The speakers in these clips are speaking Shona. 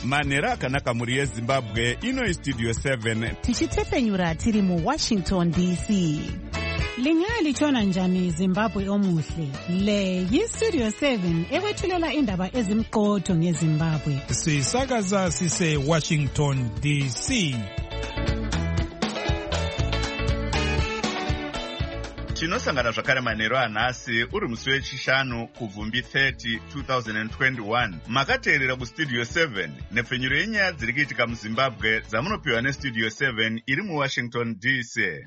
manhero akanaka mhuri yezimbabwe. Ino Studio 7 tichitepfenyura tiri muWashington DC. Lingaya litshona njani Zimbabwe omuhle? Le yiStudio 7 ekwethulela indaba ezimqotho ngeZimbabwe. Sisakaza sise Washington DC. tinosangana zvakare manhero anhasi uri musi wechishanu kubvumbi 30 2021. makateerera kuStudio 7 nepfenyuro yenyaya dziri kuitika muZimbabwe dzamunopiwa neStudio 7 iri muWashington DC.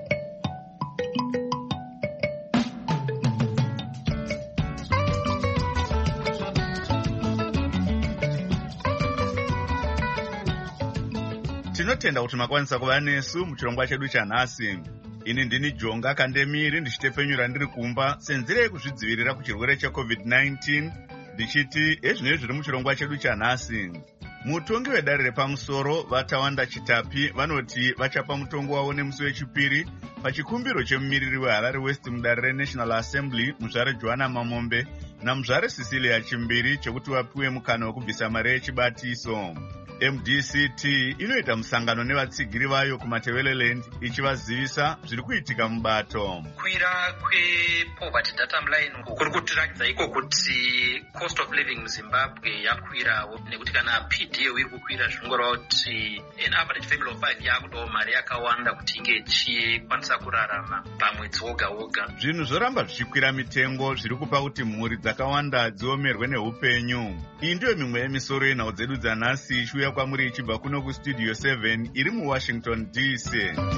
tinotenda kuti makwanisa kuva nesu muchirongwa chedu chanhasi. Ini ndini Jonga Kandemiri ndichitepfenyura ndiri kumba senzira yekuzvidzivirira kuchirwere cheCovid-19 ndichiti ezvinezvi zviri muchirongwa chedu chanhasi. Mutongi wedare repamusoro Vatawanda Chitapi vanoti vachapa mutongo wavo nemusi wechipiri pachikumbiro chemumiriri weHarare West mudare reNational Assembly muzvare Joanna Mamombe namuzvare Cecilia Chimbiri chekuti vapiwe mukana wekubvisa mari yechibatiso. MDCT inoita musangano nevatsigiri vayo kuMatebeleland ichivazivisa zviri kuitika mubato. Kukwira kwepoverty data line kuri kutirakidza iko kuti cost of living muZimbabwe yakwirawo nekuti kana PDO iri kukwira zvingoreva kuti an average family of 5 yakudawo mari yakawanda kuti inge ichikwanisa kurarama pamwedzi woga woga. Zvinhu zvoramba zvichikwira mitengo zviri kupa kuti mhuri dzakawanda dziomerwe neupenyu. Iyi ndiyo mimwe yemisoro yenhau dzedu dzanhasi ichiuya kwamuri ichibva kuno kuStudio 7 iri muWashington DC.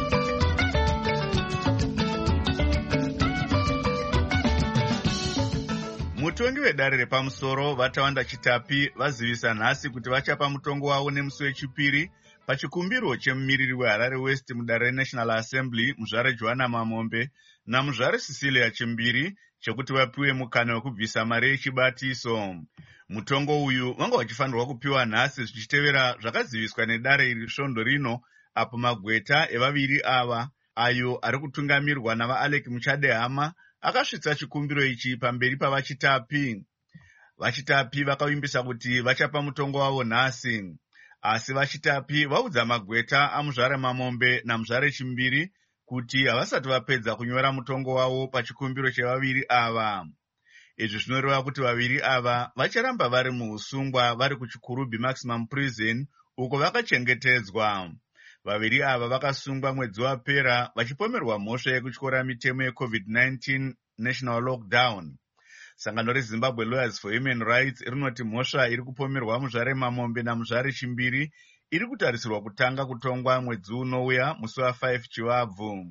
Mutongi wedare repamusoro Vatawanda Chitapi vazivisa nhasi kuti vachapa mutongo wavo nemusi wechipiri pachikumbiro chemumiriri weHarare West mudare reNational Assembly muzvare Joanna Mamombe namuzvare Cecilia Chimbiri chekuti vapiwe mukana wekubvisa mari yechibatiso. Mutongo uyu vanga vachifanirwa kupiwa nhasi zvichitevera zvakaziviswa nedare iri svondo rino apo magweta evaviri ava ayo ari kutungamirwa navaAlec Muchadehama akasvitsa chikumbiro ichi pamberi pavachitapi. Vachitapi vakavimbisa kuti vachapa mutongo wavo nhasi, asi vachitapi vaudza magweta amuzvare Mamombe namuzvare Chimbiri kuti havasati vapedza kunyora mutongo wavo pachikumbiro chevaviri ava. Izvi zvinoreva kuti vaviri ava vacharamba vari muusungwa vari kuChikurubi Maximum Prison uko vakachengetedzwa. Vaviri ava vakasungwa mwedzi wapera vachipomerwa mhosva yekutyora mitemo yeCovid-19 national lockdown. Sangano reZimbabwe Lawyers for Human Rights rinoti mhosva iri kupomerwa muzvare Mamombe namuzvare Chimbiri iri kutarisirwa kutanga kutongwa mwedzi unouya musi wa5 Chivabvu.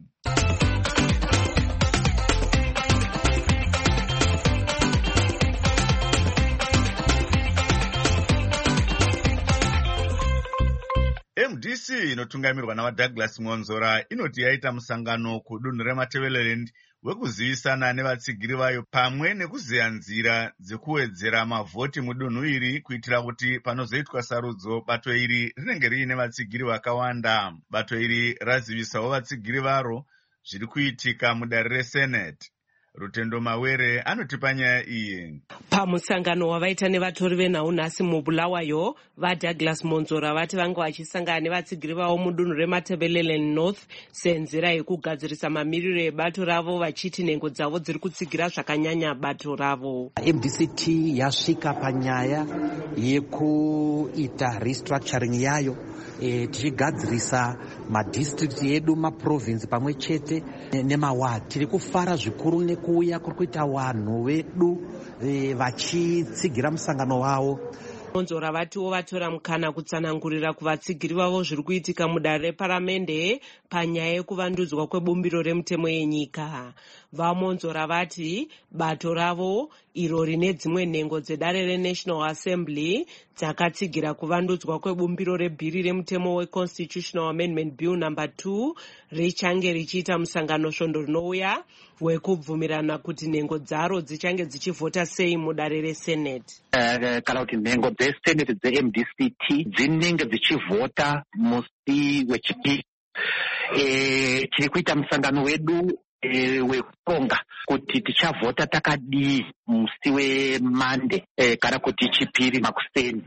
MDC inotungamirwa navaDouglas Monzora inoti yaita musangano kudunhu reMatebeleland wekuzivisana nevatsigiri vayo pamwe nekuziya nzira dzekuwedzera mavhoti mudunhu iri kuitira kuti panozoitwa sarudzo bato iri rinenge riine vatsigiri vakawanda. Bato iri razivisawo vatsigiri varo zviri kuitika mudare reSenate. Rutendo Mawere anotipa nyaya iyi. Pamusangano wavaita nevatori venhau nhasi muBulawayo, vaDouglas Monzora vati vanga vachisangana nevatsigiri vavo mudunhu reMatebeleland North senzira yekugadzirisa mamiriro ebato ravo vachiti nhengo dzavo dziri kutsigira zvakanyanya bato ravo. MDCT yasvika panyaya yekuita restructuring yayo tichigadzirisa madistrict edu, maprovince pamwe chete nemaward. Tiri kufara zvikuru nekuuya kuri kuita vanhu vedu vachitsigira musangano wavo. Monzora vatiwo vatora mukana kutsanangurira kuvatsigiri vavo zviri kuitika mudare reparamende panyaya yekuvandudzwa kwebumbiro remutemo yenyika. VaMonzora vati bato ravo iro rine dzimwe nhengo dzedare reNational Assembly dzakatsigira kuvandudzwa kwebumbiro rebhiri remutemo weConstitutional Amendment Bill No. 2 richange richiita musangano svondo rinouya wekubvumirana kuti nhengo dzaro dzichange dzichivhota sei mudare reSenate. Kana kuti nhengo dzeSenate dzeMDCT dzinenge dzichivhota musi wechipiri. Tiri kuita musangano wedu wekutonga kuti tichavhota takadii musi weMande kana kuti chipiri makuseni.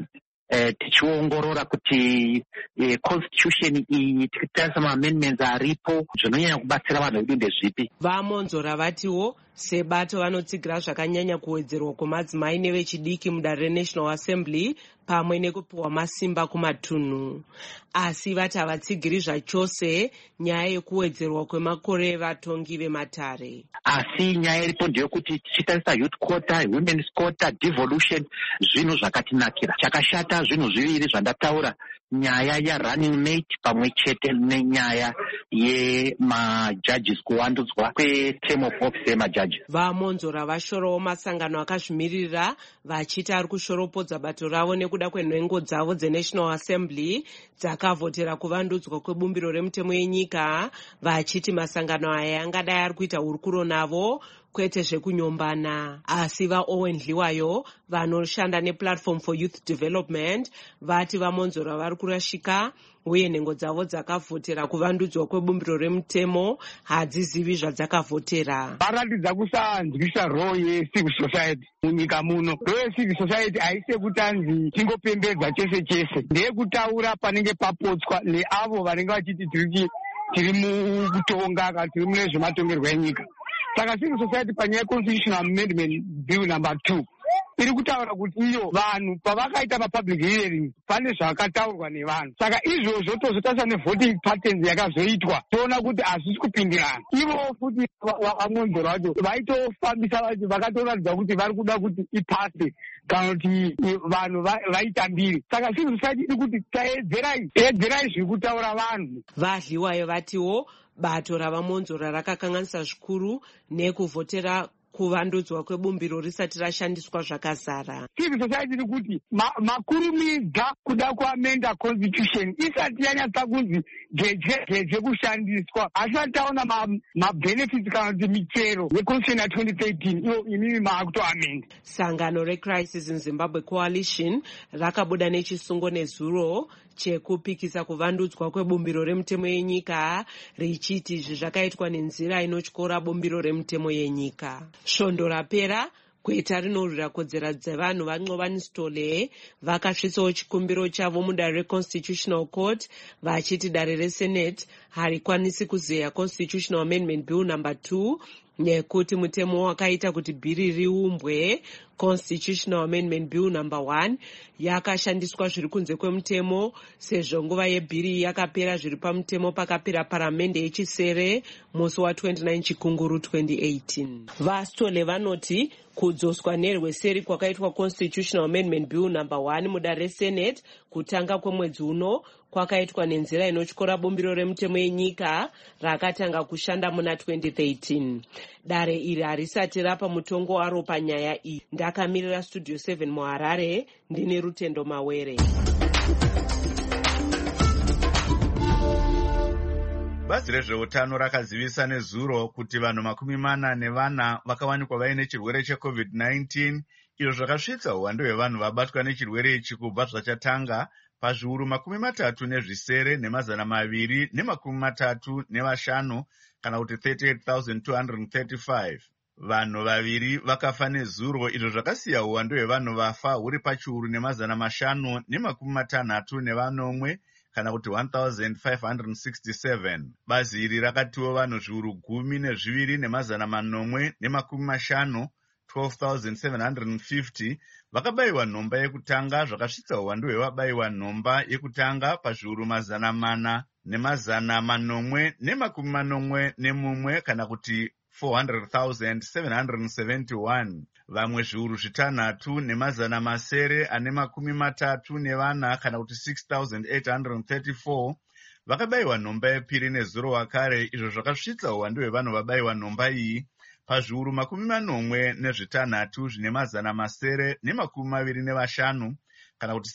tichiongorora kuti constitution iyi tikitarisa maamendments aripo zvinonyanya kubatsira vanhu vedu ndezvipi. vamonzora vatiwo sebato vanotsigira zvakanyanya kuwedzerwa kwemadzimai nevechidiki mudare reNational Assembly pamwe nekupiwa masimba kumatunhu, asi vati havatsigiri zvachose nyaya yekuwedzerwa kwemakore evatongi vematare. Asi nyaya iripo ndeyekuti tichitarisa youth quota, women's quota, devolution, zvinhu zvakatinakira. Chakashata zvinhu zviviri zvandataura, nyaya yarunning mate pamwe chete nenyaya yemajudges kuwandudzwa kweterm of office yemajudges. vamonzora vashorowo masangano akazvimirira vachiti ari kushoropodza bato ravo nekuda kwenhengo dzavo dzeNational Assembly dzakavhotera kuvandudzwa kwebumbiro remutemo yenyika, vachiti masangano aya angadai ari kuita hurukuro navo kwete zvekunyombana. Asi vaOwen Dliwayo vanoshanda nePlatform for Youth Development vati vamonzora vari kurashika uye nhengo dzavo dzakavhotera kuvandudzwa kwebumbiro remutemo hadzizivi zvadzakavhotera. Varatidza kusanzwisa role yecivil society munyika muno. Role yecivil society haisi yekutanzi tingopembedza chese chese, ndeyekutaura panenge papotswa neavo vanenge vachiti tiri mukutonga kana tiri mune zvematongerwo enyika. Saka civil society panyaya constitutional amendment bill number 2 iri kutaura kuti iyo vanhu pavakaita mapublic hearings pane zvakataurwa nevanhu. Saka izvozvo tozotarisa nevoting patterns yakazoitwa toona kuti hazvisi kupindirana. Ivo futi vamonzora vacho vaitofambisa vacho vakatoratidza kuti vari kuda kuti ipase kana kuti vanhu vaitambire. Saka civil society iri kuti taedzerai zviri kutaura vanhu. vaDliwayo vatiwo bato ravamonzora rakakanganisa zvikuru nekuvhotera kuvandudzwa kwebumbiro risati rashandiswa zvakazara. Civil society iri kuti makurumidza kuda kuamenda constitution isati yanyatsa kunzi geje kushandiswa, asati taona mabenefits kana kuti michero yeconstitution ya 2013 iyo imimi maakutoamenda. Sangano reCrisis in Zimbabwe Coalition rakabuda nechisungo nezuro chekupikisa kuvandudzwa kwebumbiro remutemo yenyika richiti izvi zvakaitwa nenzira inotyora bumbiro remutemo yenyika. Svondo rapera kweta rinorwira kodzero dzevanhu vaNxovani Stole vakasvisawo chikumbiro chavo mudare reConstitutional Court vachiti dare reSenate harikwanisi kuzeya Constitutional Amendment Bill number 2 nekuti mutemo wakaita kuti bhiri riumbwe Constitutional Amendment Bill number 1 yakashandiswa zviri kunze kwemutemo sezvo nguva yebhiri yakapera zviri pamutemo pakapera paramende yechisere musi wa29 Chikunguru 2018. vaStole vanoti kudzoswa nerweseri kwakaitwa Constitutional Amendment Bill number 1 mudare reSenate kutanga kwemwedzi uno kwakaitwa nenzira inotyora bumbiro remutemo yenyika rakatanga kushanda muna 2013. Dare iri harisati rapa mutongo waro panyaya iyi. Ndakamirira Studio 7 muHarare ndine Rutendo Mawere. Bazi rezveutano rakazivisa nezuro kuti vanhu 44 vakawanikwa vaine chirwere cheCovid-19, izvo zvakasvitsa uwandu hwevanhu vabatwa nechirwere ichi kubva zvachatanga pazviuru 37 nemazana 235 kana kuti 38,235. Vanhu vaviri vakafa nezuro, izvo zvakasiya uwandu hwevanhu vafa huri pachiuru nemazana 563 kana kuti 1,567. Bazi iri rakatiwo vanhu zviuru 12 nemazana 850 12,750 vakabayiwa nhomba yekutanga, zvakasvitsa uwandu hwevabayiwa nhomba yekutanga pazviuru 400 nemazana 891 kana kuti 400,771. Vamwe zviuru 6 nemazana 934 kana kuti 6,834 vakabayiwa nhomba yepiri nezuro wakare, izvo zvakasvitsa uwandu hwevanhu vabayiwa nhomba iyi pazviuru 86 zvine mazana 925 kana kuti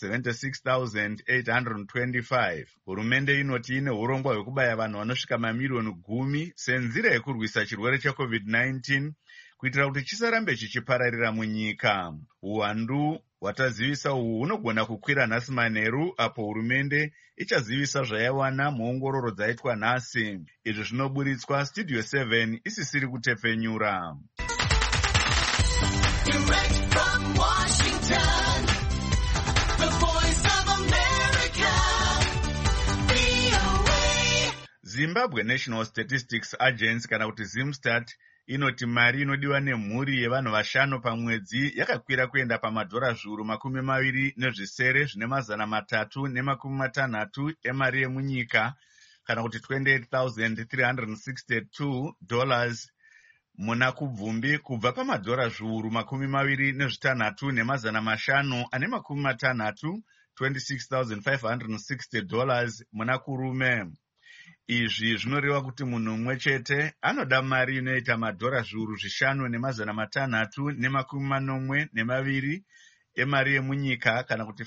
76,825. Hurumende inoti ine urongwa hwekubaya vanhu vanosvika mamiliyoni 10 senzira yekurwisa chirwere cheCovid-19 kuitira kuti chisarambe chichipararira munyika. Uwandu hwatazivisa uhu hunogona kukwira nhasi manheru apo hurumende ichazivisa zvayaiwana muongororo dzaitwa nhasi. Izvi zvinoburitswa Studio 7 isisiri kutepfenyura. Zimbabwe National Statistics Agency kana kuti Zimstat inoti mari inodiwa nemhuri yevanhu vashanu pamwedzi yakakwira kuenda pamadhora zviuru 20,360 emari yemunyika kana kuti $28,362 muna kubvumbi kubva pamadhora zviuru 26,500 ane makumi matanhatu $26,560 muna kurume. Izvi zvinoreva kuti munhu mumwe chete anoda mari inoita madhora zviuru 5,642 emari yemunyika kana kuti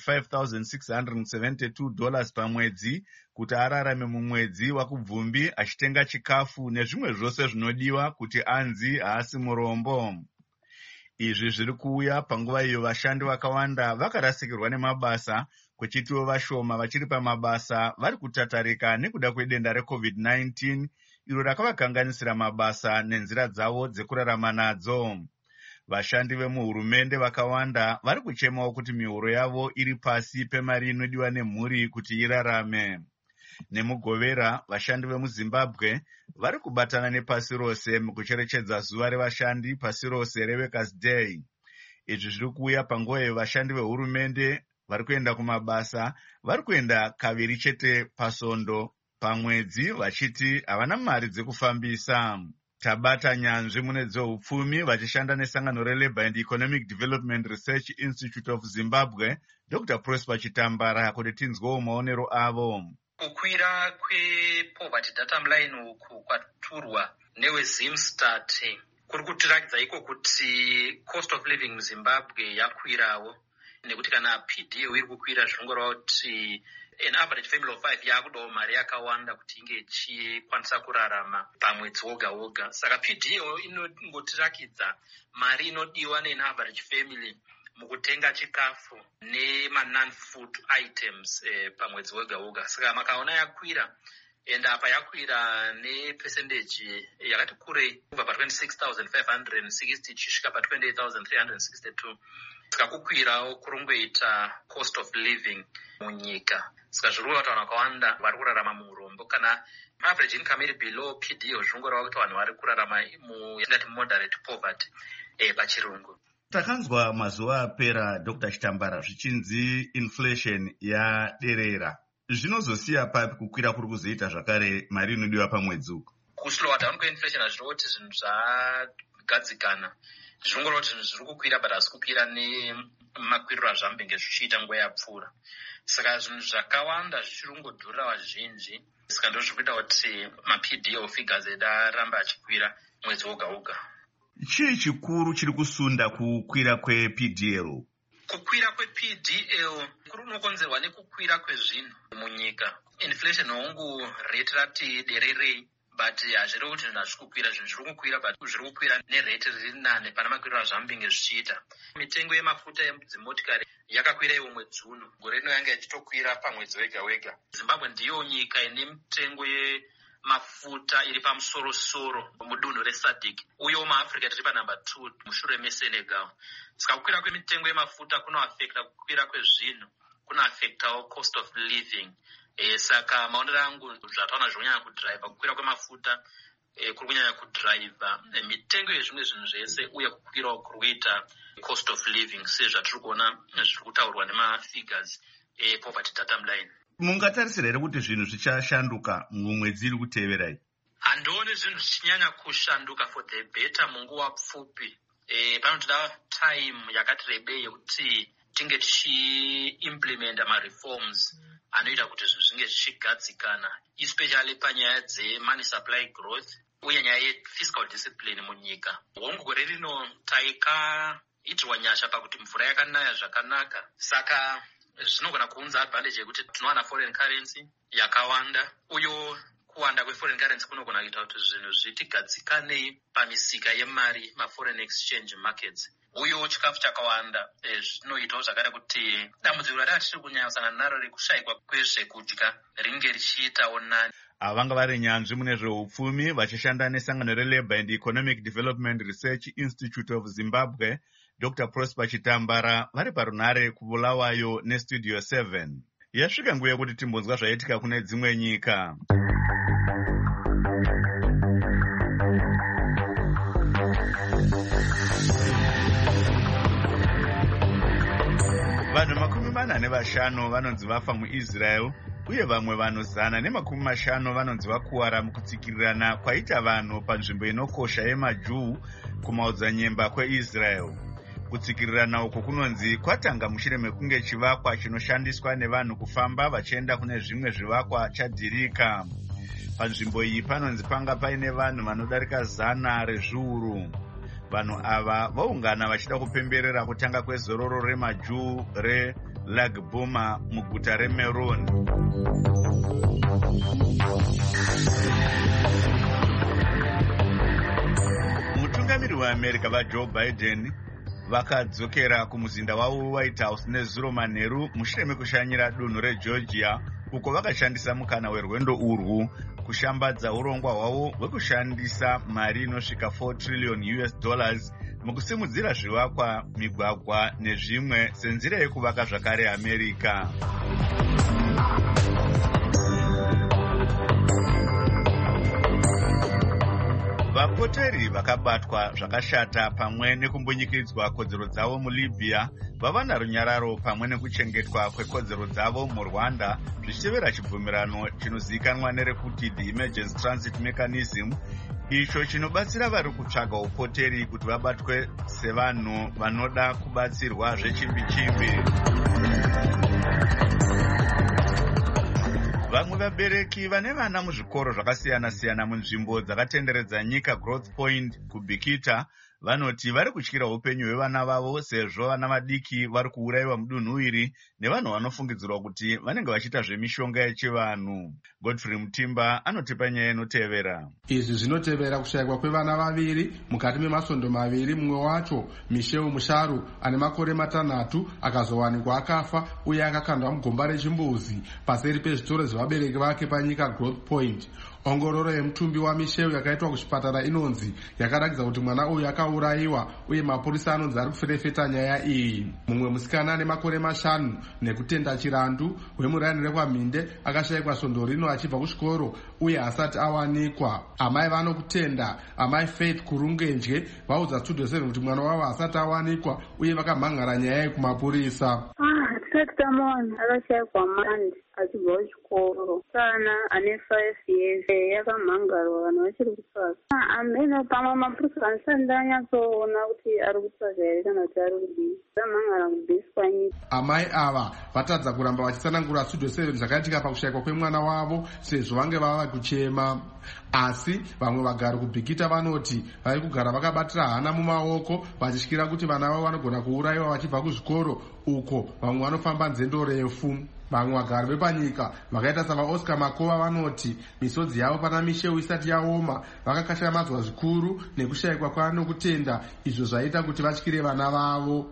$5,672 pamwedzi kuti ararame mumwedzi wakubvumbi achitenga chikafu nezvimwe zvose zvinodiwa kuti anzi haasi murombo. Izvi zviri kuuya panguva iyo vashandi vakawanda vakarasikirwa nemabasa, kuchitiwo vashoma vachiri pamabasa vari kutatarika nekuda kwedenda reCovid-19 iro rakavakanganisira mabasa nenzira dzavo dzekurarama nadzo. Vashandi vemuhurumende vakawanda vari kuchemawo kuti mihoro yavo iri pasi pemari inodiwa nemhuri kuti irarame. Nemugovera, vashandi vemuZimbabwe vari kubatana nepasi rose mukucherechedza zuva revashandi pasi rose reWorkers' Day. Izvi zviri kuuya panguva yevashandi vehurumende vari kuenda kumabasa vari kuenda kaviri chete pasondo pamwedzi vachiti havana mari dzekufambisa. Tabata nyanzvi mune dzeupfumi vachishanda nesangano reLabour and Economic Development Research Institute of Zimbabwe, Dr. Prosper Chitambara, kuti tinzwewo maonero avo. Kukwira kwepoverty datum line uku kwaturwa neweZimstat kuri kutirakidza iko kuti cost of living muZimbabwe yakwirawo, nekuti kana PDO iri kukwira zvinongoreva kuti an average family of 5 yakudawo mari yakawanda kuti inge ichikwanisa kurarama pamwedzi woga woga. Saka PDO inongotirakidza mari inodiwa nean average family mukutenga chikafu nema-non-food items pamwedzi woga woga. Saka makaona yakwira, and apa yakwira nepercentage yakati kurei kubva pa26,560 chisvika pa28,362. Saka kukwirawo kurungoita cost of living munyika. Saka zviri kuva kuti vanhu vakawanda vari kurarama muurombo. Kana average income iri below PDO zvinongoreva kuti vanhu vari kurarama yatingati moderate poverty pachirungu. Takanzwa mazuva apera Dr. Chitambara zvichinzi inflation yaderera. Zvinozosiya papi kukwira kuri kuzoita zvakare mari inodiwa pamwedzi uku? Kuslowa down kweinflation hazvireva kuti zvinhu zvagadzikana. Zvinongoreva kuti zvinhu zviri kukwira but hazisi kukwira nemakwiriro azvambenge zvichiita nguva yapfuura. Saka zvinhu zvakawanda zvichiri kungodhurira vazhinji. Saka ndo zviri kuita kuti maPDO figures edu aramba achikwira mwedzi woga woga. Chii chikuru chiri kusunda kukwira kwePDL? Kukwira kwePDL kuri kunokonzerwa nekukwira kwezvinhu munyika. Inflation hongu rate rati dererei, but hazvirevi kuti zvinhu hazvisi kukwira. Zvinhu zviri kukwira but zviri kukwira nerate riri nane pana makwiriro azvambenge zvichiita. Mitengo yemafuta edzimotikari yakakwira iwo mwedzi uno, gore rino yanga ichitokwira pamwedzi wega wega. Zimbabwe ndiyo nyika ine mitengo mafuta iri pamusoro-soro mudunhu reSADC, uyewo maAfrica tiri panumber 2 mushure meSenegal. Saka kukwira kwemitengo yemafuta kunoafekta kukwira kwezvinhu, kunoafektawo cost of living. Saka maonero angu zvataona zvonyanya kudhiraivha kukwira kwemafuta kuri kunyanya kudhiraivha mitengo yezvimwe zvinhu zvese, uye kukwirawo kuri kuita cost of living sezvatiri kuona zviri kutaurwa nemafigures poverty datum line. Mungatarisira here kuti zvinhu zvichashanduka mumwedzi iri kuteverai? Handioni zvinhu zvichinyanya kushanduka for the better munguva pfupi. Panotoda time yakati rebei yekuti tinge tichiimplementa mareforms anoita kuti zvinhu zvinge zvichigadzikana, especially panyaya dzemoney supply growth uye nyaya yefiscal discipline munyika. Hongu gore rino taikaitirwa nyasha pakuti mvura yakanaya zvakanaka, saka zvinogona kuunza advantage yekuti tinowana foreign currency yakawanda, uye kuwanda kweforeign currency kunogona kuita kuti zvinhu zvitigadzikanei pamisika yemari, maforeign exchange markets. Uyewo chikafu chakawanda zvinoitawo zvakare kuti dambudziko ratiri kunyanya kusangana naro rekushayikwa kwezvekudya ringe richiitawo nani. Ava vanga vari nyanzvi mune zveupfumi vachishanda nesangano reLabour and Economic Development Research Institute of Zimbabwe, Dr. Prosper Chitambara vari parunare kuBulawayo neStudio 7. Yasvika nguva yekuti timbonzwa zvaitika kune dzimwe nyika. Vanhu 45 vanonzi vafa muIsrael uye vamwe vanhu 150 vanonzi vakuwara mukutsikirirana kwaita vanhu panzvimbo inokosha yemaJuu kumaodzanyemba kweIsrael. Kutsikirirana uku kunonzi kwatanga mushure mekunge chivakwa chinoshandiswa nevanhu kufamba vachienda kune zvimwe zvivakwa chadhirika. Panzvimbo iyi panonzi panga paine vanhu vanodarika 100 rezviuru. Vanhu ava vaungana vachida kupemberera kutanga kwezororo remaJuu reLag Boma muguta reMeron. Mutungamiri weAmerica vaJoe Biden vakadzokera kumuzinda wavo weWhite House nezuro manheru mushure mekushanyira dunhu reGeorgia, uko vakashandisa mukana werwendo urwu kushambadza urongwa hwavo hwekushandisa mari inosvika $4 trillion mukusimudzira zvivakwa, migwagwa nezvimwe senzira yekuvaka zvakare America. Vapoteri vakabatwa zvakashata pamwe nekumbunyikidzwa kodzero dzavo muLibya vava narunyararo pamwe nekuchengetwa kwekodzero dzavo muRwanda zvichitevera chibvumirano chinozivikanwa nerekuti The Emergency Transit Mechanism, icho chinobatsira vari kutsvaga upoteri kuti vabatwe sevanhu vanoda kubatsirwa zvechimbi-chimbi. Vamwe vabereki vane vana muzvikoro zvakasiyana-siyana munzvimbo dzakatenderedza nyika Growth Point kuBikita vanoti vari kutyira upenyu hwevana vavo sezvo vana vadiki vari kuurayiwa mudunhu iri nevanhu vanofungidzirwa kuti vanenge vachiita zvemishonga yechivanhu. Godfrey Mutimba anotipa nyaya inotevera. Izvi zvinotevera kushayikwa kwevana vaviri mukati memasvondo maviri. Mumwe wacho Misheu Musharu ane makore 3 akazowanikwa akafa uye akakandwa mugomba rechimbuzi paseri pezvitoro zvevabereki vake panyika Growth Point. Ongororo yemutumbi waMisheu yakaitwa kuchipatara inonzi yakaratidza kuti mwana uyu akaurayiwa uye mapurisa anonzi ari kuferefeta nyaya iyi. Mumwe musikana ane makore 5 nekutenda chirandu wemuraini rekwaMhinde akashayikwa svondo rino achibva kuchikoro uye asati awanikwa. Amai vanokutenda amai Faith Kurungenje vaudza Studio 7 kuti mwana wavo asati awanikwa uye vakamhangara nyaya iyi kumapurisa. Tamon akashayikwa mandi achibva kuchikoro. Kana ane 5 years yakamhangarwa vanhu vachiri kutsvaga. Ameno pamwe mapurisa asati anyatsoona kuti ari kutsvaga here kana kuti ari kudii. Zamhangara kubviswa nyika. Amai ava vatadza kuramba vachitsanangura Studio 7 zvakaitika pakushayikwa kwemwana wavo sezvo vange vava kuchema. Asi vamwe vagari kuBikita vanoti vari kugara vakabatira hana mumaoko vachityira kuti vana vavo vanogona kuurayiwa vachibva kuzvikoro uko vamwe vanofamba nzendo refu. Vamwe vagari vepanyika vakaita savaOscar Makova vanoti misodzi yavo pana Misheu isati yaoma vakakashamadzwa zvikuru nekushayikwa kwaanokutenda, izvo zvaita kuti vatyire vana vavo.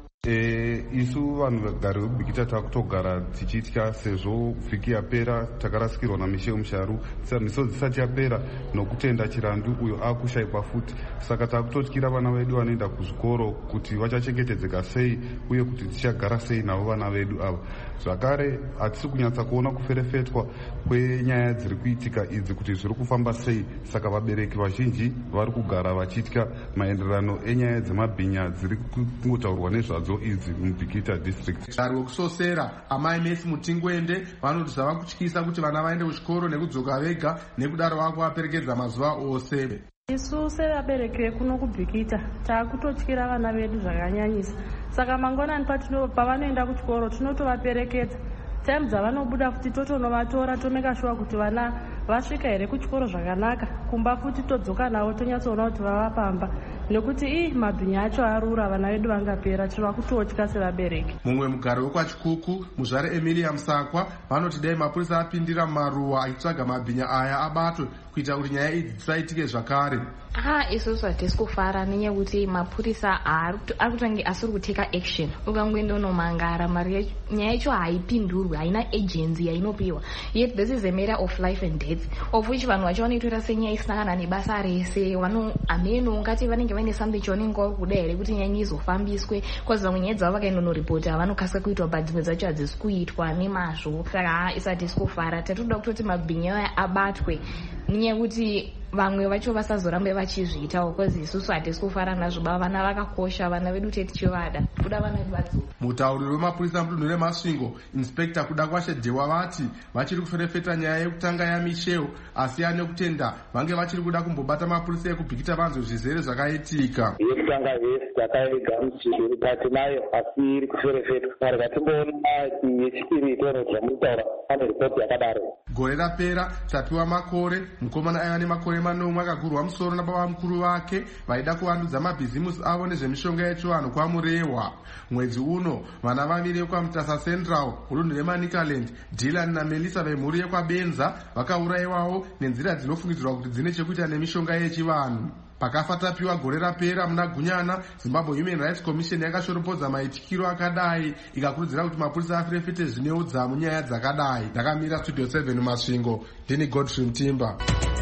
Isu vanhu vagari veBikita takutogara tichitya sezvo vhiki yapera takarasikirwa naMisheu Musharu, misodzi isati yapera nokutenda chirandu uyo akushayikwa futi. Saka takutotyira vana vedu vanoenda kuzvikoro kuti vachachengetedzeka sei uye kuti tichagara sei navo vana vedu ava. Zvakare hatisi kunyatsa kuona kuferefetwa kwenyaya dziri kuitika idzi kuti zviri kufamba sei, saka vabereki vazhinji vari kugara vachitya maenderano enyaya dzemabhinya dziri kungotaurwa nezvadzo idzi muBikita district. Ari wekusosera amai Messi Mutingwende vanoti zvava kutyisa kuti vana vaende kuchikoro nekudzoka vega nekudaro vakuvaperekedza mazuva ose. Isu sevabereki vekuno kuBikita taakutotyira vana vedu zvakanyanyisa. Saka mangwanani pavanoenda kuchikoro tinotovaperekedza. Time dzavanobuda futi totonovatora tomeka shuwa kuti vana vasvika here kuchikoro zvakanaka. Kumba futi todzoka navo tonyatsoona kuti vavapamba. Nekuti mabhinya acho arura vana vedu vangapera tiri kutotya sevabereki. Mumwe mugari wekwachikuku muzvare Emilia Musakwa vanoti dai mapurisa apindira mumaruwa achitsvaga mabhinya aya abatwe kuita kuti nyaya idzi dzisaitike zvakare. Isusu hatisi kufara nenyaya yekuti mapurisa ari kutange asiri kuteka action. Ukangoenda unomangara mari nyaya yacho haipindurwi, haina agency yainopiwa. Yet this is a matter of life and death, of which vanhu vacho vanoitora senyaya isina kana nebasa rese. Ameno ngati vanenge muine something chaunenge uri kuda here kuti nyaya izofambiswe cause vamwe nyaya dzavo vakaindonoripota vanokasika kuitwa but dzimwe dzacho hadzisi kuitwa nemazvo. Saka isati sikufara tatinoda kutoti mabhinyo aya abatwe nenyaya yekuti vamwe vacho vasazorambe vachizviitawo cause isusu hatisi kufara nazvo. Vana vakakosha, vana vedu tichivada kuda vana vedu vadzi. Mutauriri wemapurisa mudunhu reMasvingo Inspector Kuda Kwashe Dhewa vati vachiri kuferefeta nyaya yekutanga yaMichelle asi ane kutenda vange vachiri kuda kumbobata mapurisa ekubhikita vanzwe zvizere zvakaitika. Yekutanga vhesi takaigamuchiri mukati nayo asi iri kuferefetwa. Saka timboona yechipiri itono zvamutaura pane ripoti yakadaro. Gore rapera Tapiwa Makore mukomana aiva nemakore manomwe akagurwa musoro nababa mukuru vake vaida kuvandudza mabhizimusi avo nezvemishonga yechivanhu kwaMurehwa. Mwedzi uno vana vaviri vekwaMutasa Central mudunhu reManicaland, Dylan naMelissa vemhuri yekwaBenza vakaurayiwawo nenzira dzinofungidzirwa kuti dzine chekuita nemishonga yechivanhu. Pakafa Tapiwa gore rapera muna Gunyana, Zimbabwe Human Rights Commission yakashoropodza maitikiro akadai ikakurudzira kuti mapurisa aferefete zvine udzamu nyaya dzakadai. Ndakamira Studio 7 Masvingo, ndini Godfrey Mtimba.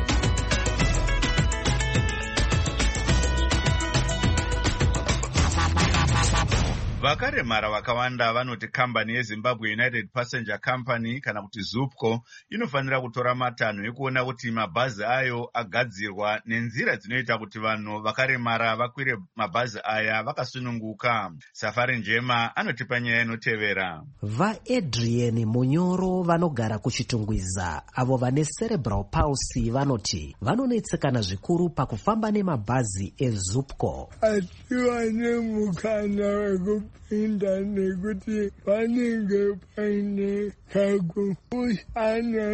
Vakaremara vakawanda vanoti kambani yeZimbabwe United Passenger Company kana kuti ZUPCO inofanira kutora matanho ekuona kuti mabhazi ayo agadzirwa nenzira dzinoita kuti vanhu vakaremara vakwire mabhazi aya vakasununguka. Safari Njema anotipa nyaya inotevera. VaAdrian Munyoro vanogara kuchitungwiza avo vane cerebral palsy vanoti vanonetsekana zvikuru pakufamba nemabhazi eZUPCO. Atiwane mukana wekupinda nekuti panenge paine kakupushana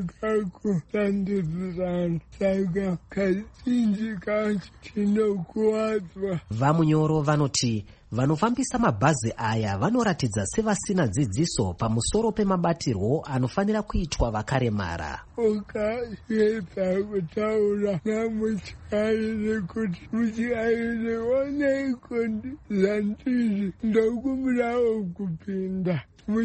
nekakutandidzirana, saka kazhinji kacho tinokuwadzwa. VaMunyoro vanoti vanofambisa mabhazi aya vanoratidza sevasina dzidziso pamusoro pemabatirwo anofanira kuitwa vakaremara. Ukaedza kutaura namuchairi kuti muchairi oneiko zvandizvi ndokumirawo kupinda,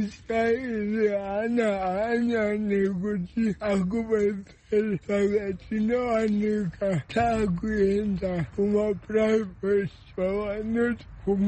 muchairi hana hanya nekuti akubetsere, saka tinowanika takuenda kumapuraivheti vavanoti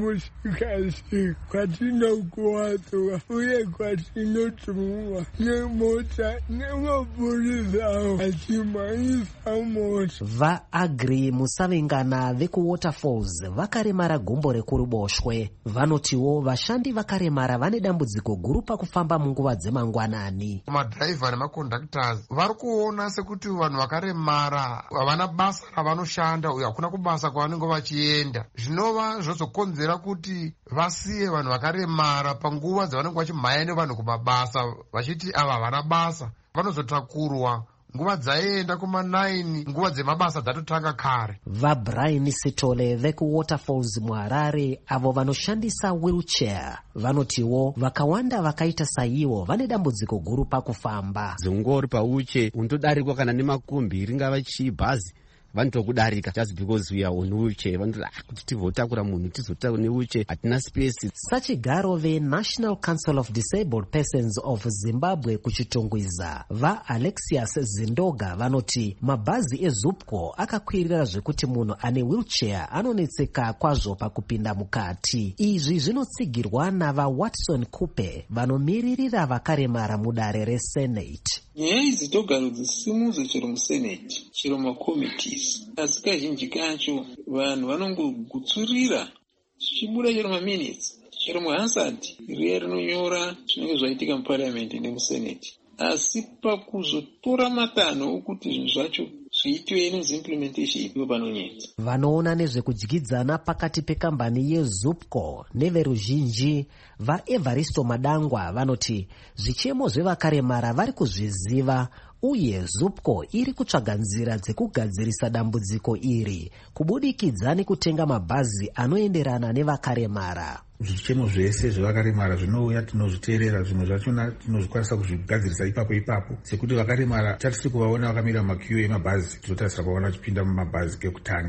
kumusikazi kwatinokuwadzwa uye kwatinotumwa nemota nemapurisa achimhanyisa mota. VaAgri Musavengana vekuWaterfalls vakaremara gumbo rekuruboshwe vanotiwo vashandi vakaremara vane dambudziko guru pakufamba munguva dzemangwanani. Madhiraivha nemaconductors vari kuona sekuti vanhu vakaremara havana basa ravanoshanda uye hakuna kubasa kwavanenge vachienda, zvinova zvozokonzera kuti vasiye vanhu vakaremara panguva dzavanenge vachimhanya nevanhu kumabasa vachiti ava havana basa. Vanozotakurwa nguva dzaenda kuma9, nguva dzemabasa dzatotanga kare. VaBrian Sitole vekuWaterfalls muHarare avo vanoshandisa wheelchair vanotiwo vakawanda vakaita saiwo vane dambudziko guru pakufamba. Zungori pauche untodarikwa kana nemakumbi ringava chibhazi vanotokudarika just because we are on wheelchair. Vanoti kuti tivotakura munhu tizota newheelchair hatina space. Sachigaro veNational Council of Disabled Persons of Zimbabwe kuchitungwiza vaAlexius Zindoga vanoti mabhazi eZUPCO akakwirira zvekuti munhu ane wheelchair anonetseka kwazvo pakupinda mukati. Izvi zvinotsigirwa navaWatson Kupe vanomiririra vakaremara mudare reSenate. Nyaya idzi togara dzisimudzo chero muSenate chero makomitis, asi kazhinji kacho vanhu vanongogutsurira zvichibuda chero maminutes chero muHansard riya rinonyora zvinenge zvaitika muParliament nemuSenate, asi pakuzotora matanho okuti zvinhu zvacho zviitwe inonzi implementation ipo panonyetsa. Vanoona nezvekudyidzana pakati pekambani yeZUPCO neveruzhinji vaEvaristo Madangwa vanoti zvichemo zvevakaremara vari kuzviziva uye ZUPCO iri kutsvaga nzira dzekugadzirisa dambudziko iri kubudikidza nekutenga mabhazi anoenderana nevakaremara. Zvichemo zvese zvevakaremara zvinouya tinozviteerera, zvimwe zvachona tinozvikwanisa kuzvigadzirisa ipapo sekuti vakaremara tatisiri kuvaona vakamira mumakiu emabhazi, tinotarisira kuvaona vachipinda mumabhazi kekutanga.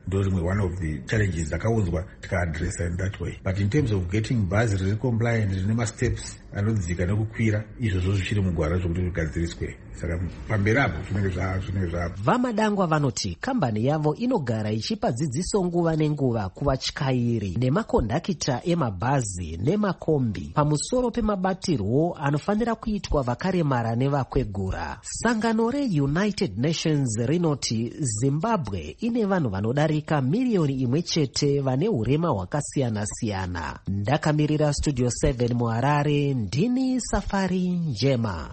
ndo rimwe one of the challenges dzakaunzwa tikaadressa in that way. But in terms of getting bhazi riri compliant rine masteps anodzika nekukwira, izvozvo zvichiri mugwara zvokuti zvigadziriswe. Saka pamberi apo zvinenge zvapo. Vamadangwa vanoti kambani yavo inogara ichipa dzidziso nguva nenguva kuvatyairi nemakondakita emabhazi nemakombi pamusoro pemabatirwo anofanira kuitwa vakaremara nevakwegura. Sangano reUnited Nations rinoti Zimbabwe ine vanhu vanodarika miliyoni imwe chete vane urema hwakasiyana-siyana. Ndakamirira Studio 7 muHarare, ndini Safari Njema.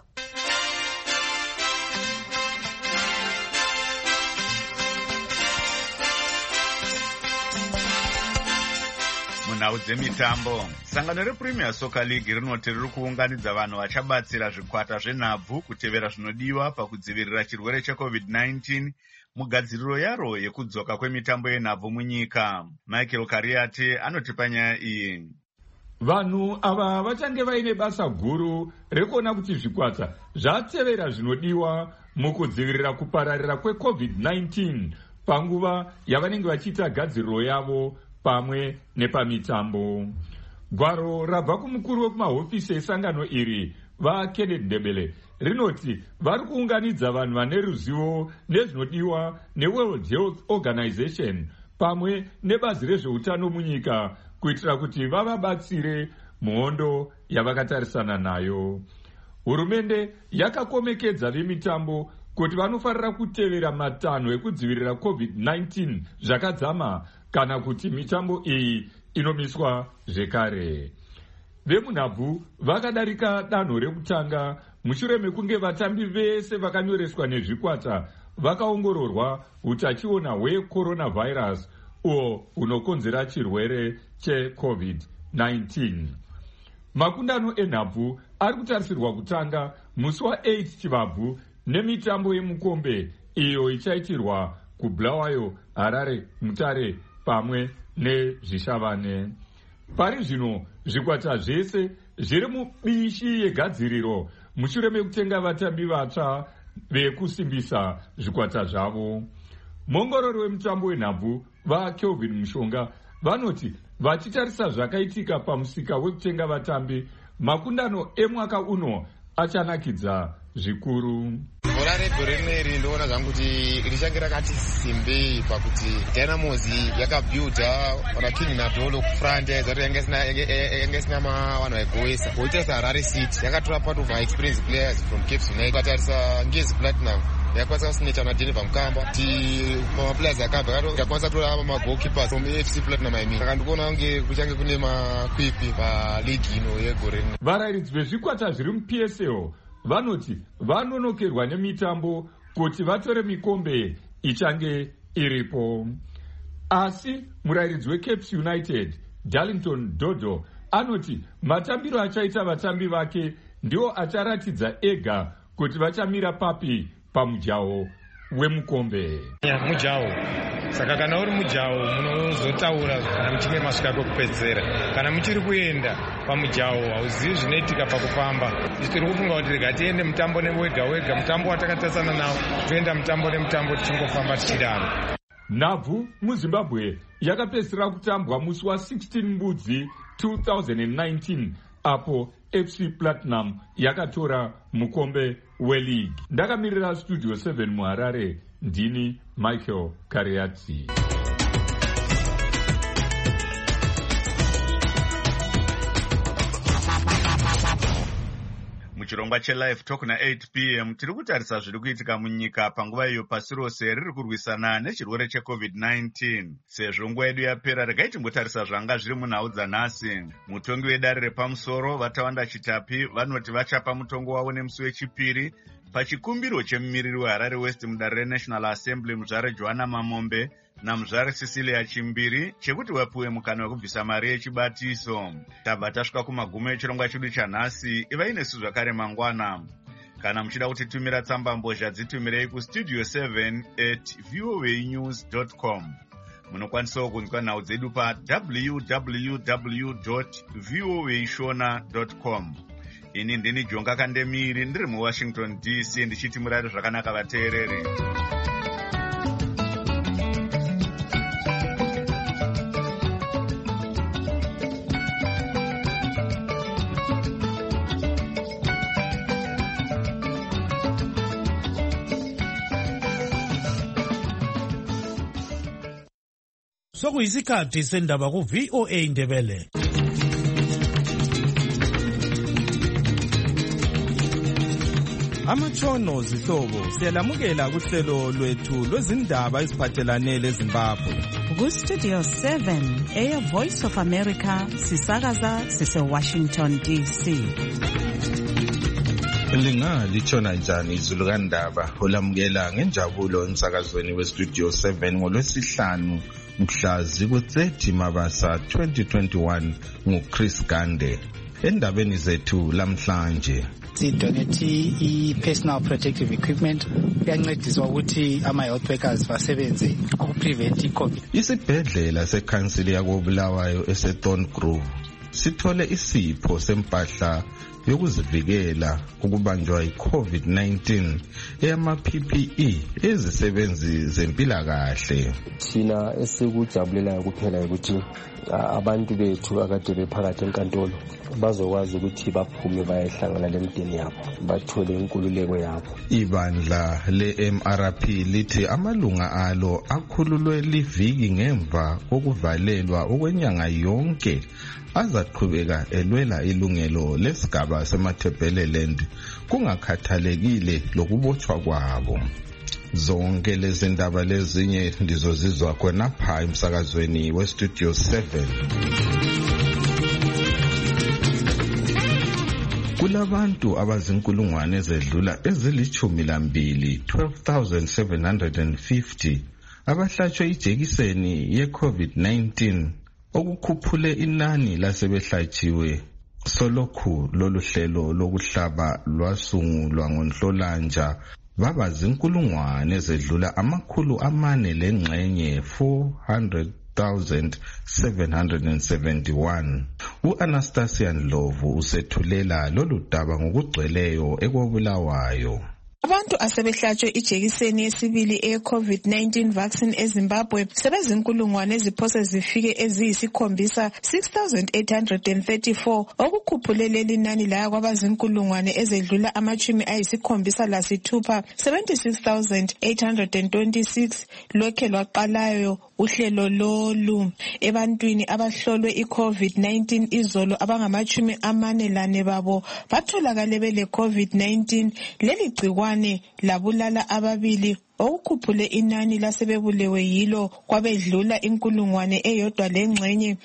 munhau dzemitambo, sangano rePremier Soccer League rinoti riri kuunganidza vanhu vachabatsira zvikwata zvenhabvu kutevera zvinodiwa pakudzivirira chirwere cheCovid-19 mugadziriro yaro yekudzoka kwemitambo yenhabvu munyika. Michael Kariati anotipa nyaya iyi. Vanhu ava vachange vaine basa guru rekuona kuti zvikwata zvatevera zvinodiwa mukudzivirira kupararira kweCovid-19 panguva yavanenge vachiita gadziriro yavo pamwe nepamitambo. Gwaro rabva kumukuru wekumahofisi esangano iri vaKenneth Ndebele rinoti vari kuunganidza vanhu vane ruzivo nezvinodiwa neWorld Health Organization pamwe nebazi rezveutano munyika kuitira kuti vavabatsire muhondo yavakatarisana nayo. Hurumende yakakomekedza vemitambo kuti vanofarira kutevera matanho ekudzivirira COVID-19 zvakadzama kana kuti mitambo iyi inomiswa zvekare. Vemunhabvu vakadarika danho rekutanga mushure mekunge vatambi vese vakanyoreswa nezvikwata vakaongororwa utachiona hwecoronavirus uo unokonzera chirwere cheCovid-19. Makundano enhabvu ari kutarisirwa kutanga musi wa8 Chivabvu nemitambo yemukombe iyo ichaitirwa kuBulawayo, Harare, Mutare pamwe nezvishavane. Pari zvino zvikwata zvese zviri mubishi yegadziriro mushure mekutenga vatambi vatsva vekusimbisa zvikwata zvavo. Mongorori wemutambo wenhabvu vaKelvin Mushonga vanoti vachitarisa zvakaitika pamusika wekutenga vatambi, makundano emwaka uno achanakidza zvikuru. Bhora regore rineri ndoona zvangu kuti richange rakati simbei pakuti Dynamos yakabuilda ona King Nadolo kufront yazati yanga isina vanhu vaigowesa. Woita Harare City yakatora part of our experienced players from Cape United. Katarisa Ngezi Platinum yakwanisa kusineta na Denver Mkamba ti players yakabva yakwanisa kutora magoalkeepers from AFC Platinum I mean. Saka ndikuona kunge kuchange kune makwikwi paleague ino yegore. Varairidzi vezvikwata zviri muPSL vanoti vanonokerwa nemitambo kuti vatore mikombe ichange iripo. Asi murairidzi weCape United Darlington Dodo anoti matambiro achaita vatambi vake ndiwo acharatidza ega kuti vachamira papi pamujaho wemukombe. Mujaho saka kana uri mujaho munozotaura kana muchinge masvika kwekupedzisira. Kana muchiri kuenda pamujaho hauzivi zvinoitika pakufamba. Tiri kufunga kuti rega tiende mutambo wega wega, mutambo watakatarisana nawo toenda mutambo nemutambo tichingofamba tichidaro. Nhabvu muZimbabwe yakapedzisira kutambwa musi wa16 Mbudzi 2019 apo FC Platinum yakatora mukombe weleague. Ndakamirira Studio 7 muHarare, ndini Michael Kariati. Muchirongwa cheLive Talk na8 p.m. tiri kutarisa zviri kuitika munyika panguva iyo pasi rose riri kurwisana nechirwere cheCovid-19. Sezvo nguva yedu yapera, regai timbotarisa zvanga zviri munhau dzanhasi. Mutongi wedare repamusoro Vatawanda Chitapi vanoti vachapa mutongo wavo nemusi wechipiri pachikumbiro chemumiriri weHarare West mudare reNational Assembly muzvare Johanna Mamombe namuzvare Cecilia Chimbiri chekuti vapiwe mukana wekubvisa mari yechibatiso. Tabva tasvika kumagumo echirongwa chedu chanhasi. Ivai nesu zvakare mangwana. Kana muchida kutitumira tsamba mbozha dzitumirei kustudio 7@voanews.com. Munokwanisawo kunzwa nhau dzedu pa www.voashona.com. Ini ndini Jonga Kandemiri ndiri muWashington DC ndichiti murare zvakanaka vateereri. sokuyisikhathi sendaba ku-VOA Indebele. Amatshono zihlobo siyalamukela kuhlelo lwethu lwezindaba eziphathelane leZimbabwe. Ku-Studio 7 Air Voice of America sisakaza sise-Washington DC. Litshona njani izulu kandaba olamukela ngenjabulo emsakazweni we-Studio 7 ngolwesihlanu mhla ziku-30 Mabasa 2021 nguChris Gande. Endabeni zethu lamhlanje sidonate i-personal protective equipment kuyancedisa ukuthi ama-health workers basebenze ukuprevent i-COVID. Isibhedlela sekhansili yakobulawayo eseThorn Grove sithole isipho sempahla yokuzivikela ukubanjwa yi-COVID-19 eyama-PPE ezisebenzi zempilakahle. Thina esikujabulelayo kuphela ukuthi abantu bethu akade bephakathi enkantolo bazokwazi ukuthi baphume bayehlangana lemndeni yabo bathole inkululeko yabo. Ibandla le-MRP lithi amalunga alo akhululwe liviki ngemva kokuvalelwa okwenyanga yonke azaqhubeka elwela ilungelo lesigaba semaThebeleland kungakhathalekile lokubotshwa kwabo. Zonke lezi ndaba lezinye ndizozizwa khonapha emsakazweni we-Studio 7. Kulabantu abazinkulungwane ezedlula ezili-12 12,750 abahlatshwe ijekiseni ye-COVID-19 okukhuphule inani lasebehlatshiwe. Solokhu lolu hlelo lokuhlaba lwasungulwa ngoNhlolanja baba zinkulungwane ezedlula 400,771. U-Anastasia Ndlovu usethulela lolu daba ngokugcweleyo ekobulawayo. Abantu asebehlatshwe ijekiseni yesibili eye-COVID-19 vaccine eZimbabwe sebezinkulungwane eziphose zifike eziyisikhombisa 6,834 okukhuphule leli nani laya kwabazinkulungwane ezedlula 76 76,826 lokhe lwaqalayo uhlelo lolu. Ebantwini abahlolwe i-COVID-19 izolo abangama-44 babo batholakale bele-COVID-19. Leli gcikwane labulala ababili okukhuphule inani lasebebulewe yilo kwabedlula inkulungwane eyodwa lengxenye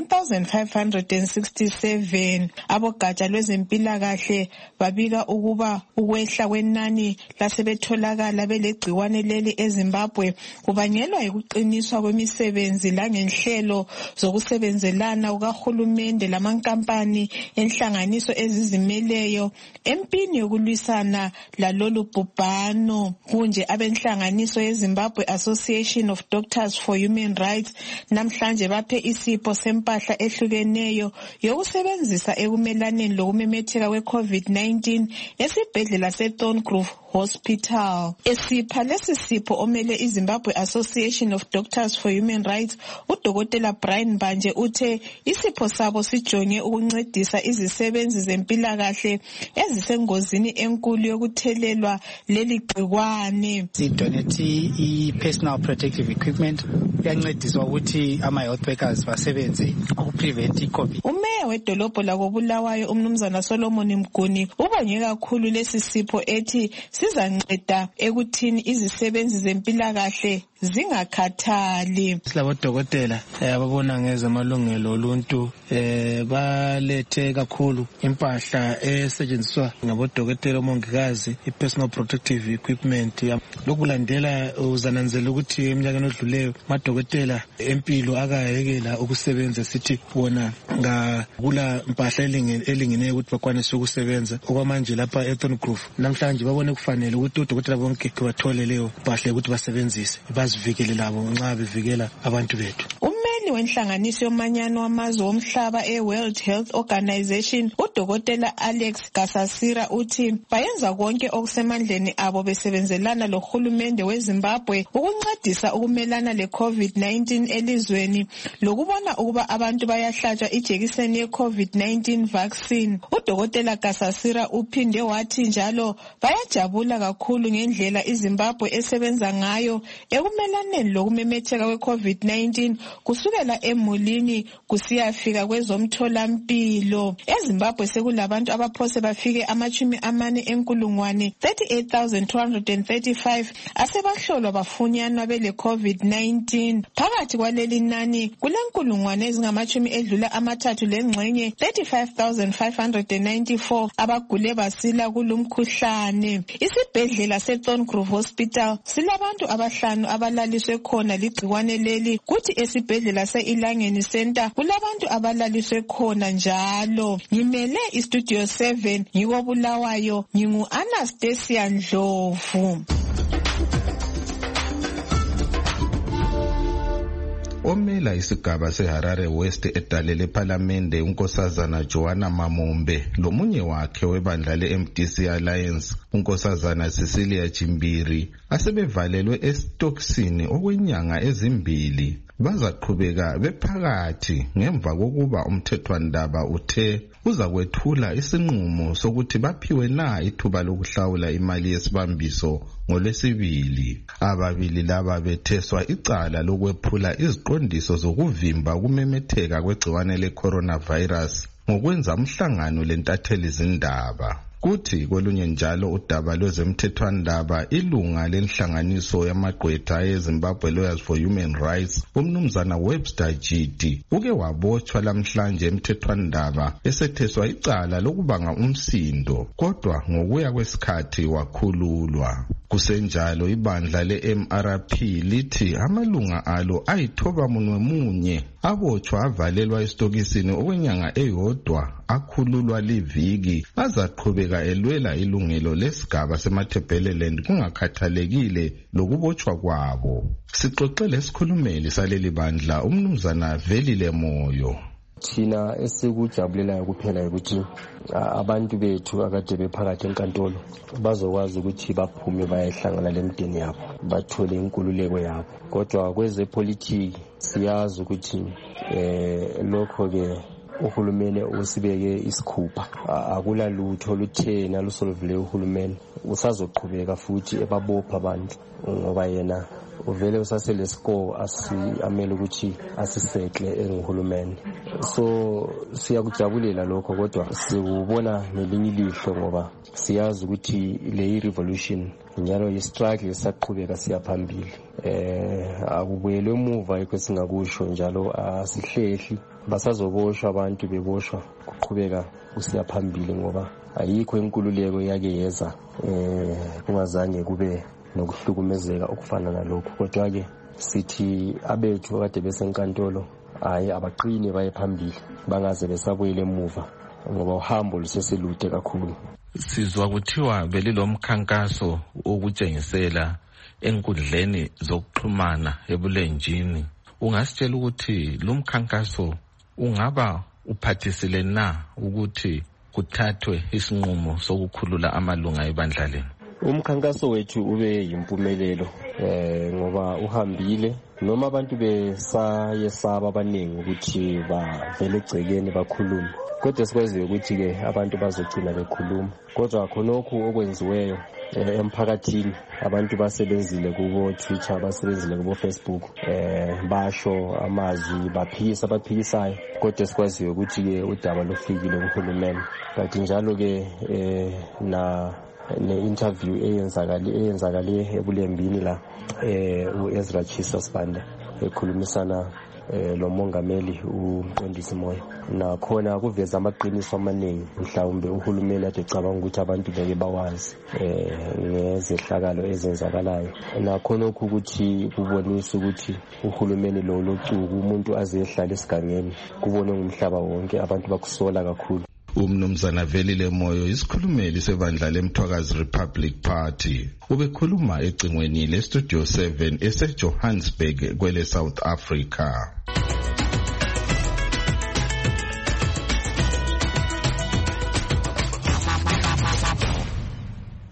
1,567. Abogatsha lwezempilakahle babika ukuba ukwehla kwenani lasebetholakala belegciwane leli eZimbabwe kubangelwa yikuqiniswa kwemisebenzi langenhlelo zokusebenzelana kukahulumende lamankampani enhlanganiso ezizimeleyo empini yokulwisana lalolu bhubhano. Kunje inhlanganiso yeZimbabwe Association of Doctors for Human Rights namhlanje baphe isipho sempahla ehlukeneyo yokusebenzisa ekumelaneni lokumemetheka kwe-COVID-19 esibhedlela seThorn Grove Hospital. Esipha lesi sipho omele iZimbabwe Association of Doctors for Human Rights uDokotela Brian Mbanje uthe isipho sabo sijonge ukuncedisa izisebenzi zempilakahle ezisengozini enkulu yokuthelelwa leli gcikwane. Sidonate i-personal protective equipment kuyancedisa ukuthi ama-health workers basebenze ukuprevent i-COVID. Umeya wedolobho lakobulawayo umnumzana Solomon Mguni ubonge kakhulu lesi sipho ethi sizanceda ekuthini izisebenzi zempilakahle zingakhathali. Silabodokotela ababona ngezamalungelo oluntu balethe kakhulu impahla esetshenziswa ngabodokotela omongikazi i-personal protective equipment. Lokulandela uzananzela ukuthi eminyakeni odluleyo amadokotela empilo akayekela ukusebenza sithi wona ngakula mpahla elingeneyo ukuthi bakwanise ukusebenza. Okwamanje lapha eThorn Grove namhlanje babone kufanele ukuthi odokotela bonke bathole leyo mpahla ukuthi basebenzise bazivikele labo nxa bevikela abantu bethu. Umeli umhleli wenhlanganiso yomanyano wamazwe womhlaba e-World Health Organization udokotela Alex Gasasira uthi bayenza konke okusemandleni abo besebenzelana lohulumende weZimbabwe ukuncedisa ukumelana le-COVID-19 elizweni lokubona ukuba abantu bayahlatshwa ijekiseni ye-COVID-19 vaccine. Udokotela Gasasira uphinde wathi njalo bayajabula kakhulu ngendlela iZimbabwe esebenza ngayo ekumelaneni lokumemetheka kwe-COVID-19 kusukela emulini kusiyafika kwezomtholampilo. EZimbabwe sekulabantu abaphose bafike 38,235 asebahlolwa bafunyanwa bele COVID-19. Phakathi kwaleli nani kulenkulungwane ezingama-30 lengxenye 35,594 abagule basila kulumkhuhlane. Isibhedlela seThorngrove Hospital silabantu abahlanu abalaliswe khona ligcikwane leli, kuthi esibhedlela se-Ilangeni Center kulabantu abalaliswe khona njalo. Ngimele iStudio 7 ngikobulawayo, ngingu-Anastasia Ndlovu. Omela isigaba seHarare West edalele ePhalamende unkosazana Joanna Mamombe lomunye wakhe webandla le-MDC Alliance unkosazana Cecilia Chimbiri asebevalelwe esitokisini okwenyanga ezimbili. Bazaqhubeka bephakathi ngemva kokuba umthethwandaba uthe uzakwethula isinqumo sokuthi baphiwe na ithuba lokuhlawula imali yesibambiso ngolwesibili. Ababili laba betheswa icala lokwephula iziqondiso zokuvimba ukumemetheka kwegciwane le-coronavirus ngokwenza umhlangano lentatheli zindaba. Kuthi kolunye njalo udaba lwezemthethwandaba ilunga lenhlanganiso yamagqwetha eZimbabwe Lawyers for Human Rights umnumzana Webster Jidi uke wabotshwa lamhlanje emthethwandaba esetheswa icala lokubanga umsindo, kodwa ngokuya kwesikhathi wakhululwa. Kusenjalo ibandla le-MRP lithi amalunga alo ayithoba munye abotshwa avalelwa esitokisini okwenyanga eyodwa akhululwa liviki azaqhubeka elwela ilungelo lesigaba seMatabeleland kungakhathalekile lokubotshwa kwabo. Sixoxele isikhulumeli saleli bandla umnumzana Velile Moyo. Thina esikujabulela kuphela ukuthi abantu bethu akade bephakathi enkantolo bazokwazi ukuthi baphume bayehlangana lemndeni yabo bathole inkululeko yabo. Kodwa kwezepolitiki siyazi ukuthi lokho ke uhulumeni usibeke isikhupha, akula lutho lutheni alusolvele uhulumeni. Usazoqhubeka futhi ebabopha abantu ngoba yena uvele usasele score amele ukuthi asisekle enguhulumeni. So siyakujabulela lokho, kodwa sikubona ngelinye ilihlo ngoba siyazi ukuthi le revolution njalo i-struggle saqhubeka siyaphambili. Akubuyelwe emuva yikho singakusho, njalo asihlehli. Basazoboshwa abantu beboshwa kuqhubeka kusiyaphambili ngoba ayikho inkululeko yake yeza kungazange kube nokuhlukumezeka okufana nalokho. Kodwa-ke sithi abethu kade besenkantolo abaqine baye phambili, bangaze besabuyele emuva ngoba uhambo luseselude kakhulu. Sizwa kuthiwa belilomkhankaso wokutshengisela enkundleni zokuxhumana ebulenjini. Ungasitshela ukuthi lo mkhankaso ungaba uphathisile na ukuthi kuthathwe isinqumo sokukhulula amalunga ebandla lenu? Umkhankaso wethu ube yimpumelelo ngoba uhambile, noma abantu besayesaba abaningi ukuthi bavele egcekeni bakhulume, kodwa sikwaziyo ukuthi-ke abantu bazogcina bekhuluma. Kodwa khonokhu okwenziweyo emphakathini, abantu basebenzile kubo Twitter, basebenzile kubo Facebook, basho amazwi abaphikisayo, kodwa sikwaziyo ukuthi-ke udaba lufikile kuhulumeni. Kanti njalo-ke ne-interview eyenzakale ebulembini la u-Ezra Chisa Sibanda ekhulumisana lo mongameli uMqondisi Moyo, nakhona kuveza amaqiniso amaningi mhlawumbe uhulumeni ade cabanga ukuthi abantu beke bawazi ngezehlakalo ezenzakalayo. Nakhonokho ukuthi kubonisa ukuthi uhulumeni lo locuku umuntu azehlala esigangeni kubonwe ngumhlaba wonke, abantu bakusola kakhulu. Umnumzana Velile Moyo isikhulumeli sebandla leMthwakazi Republic Party ubekhuluma ecingweni leStudio 7 eseJohannesburg kwele South Africa.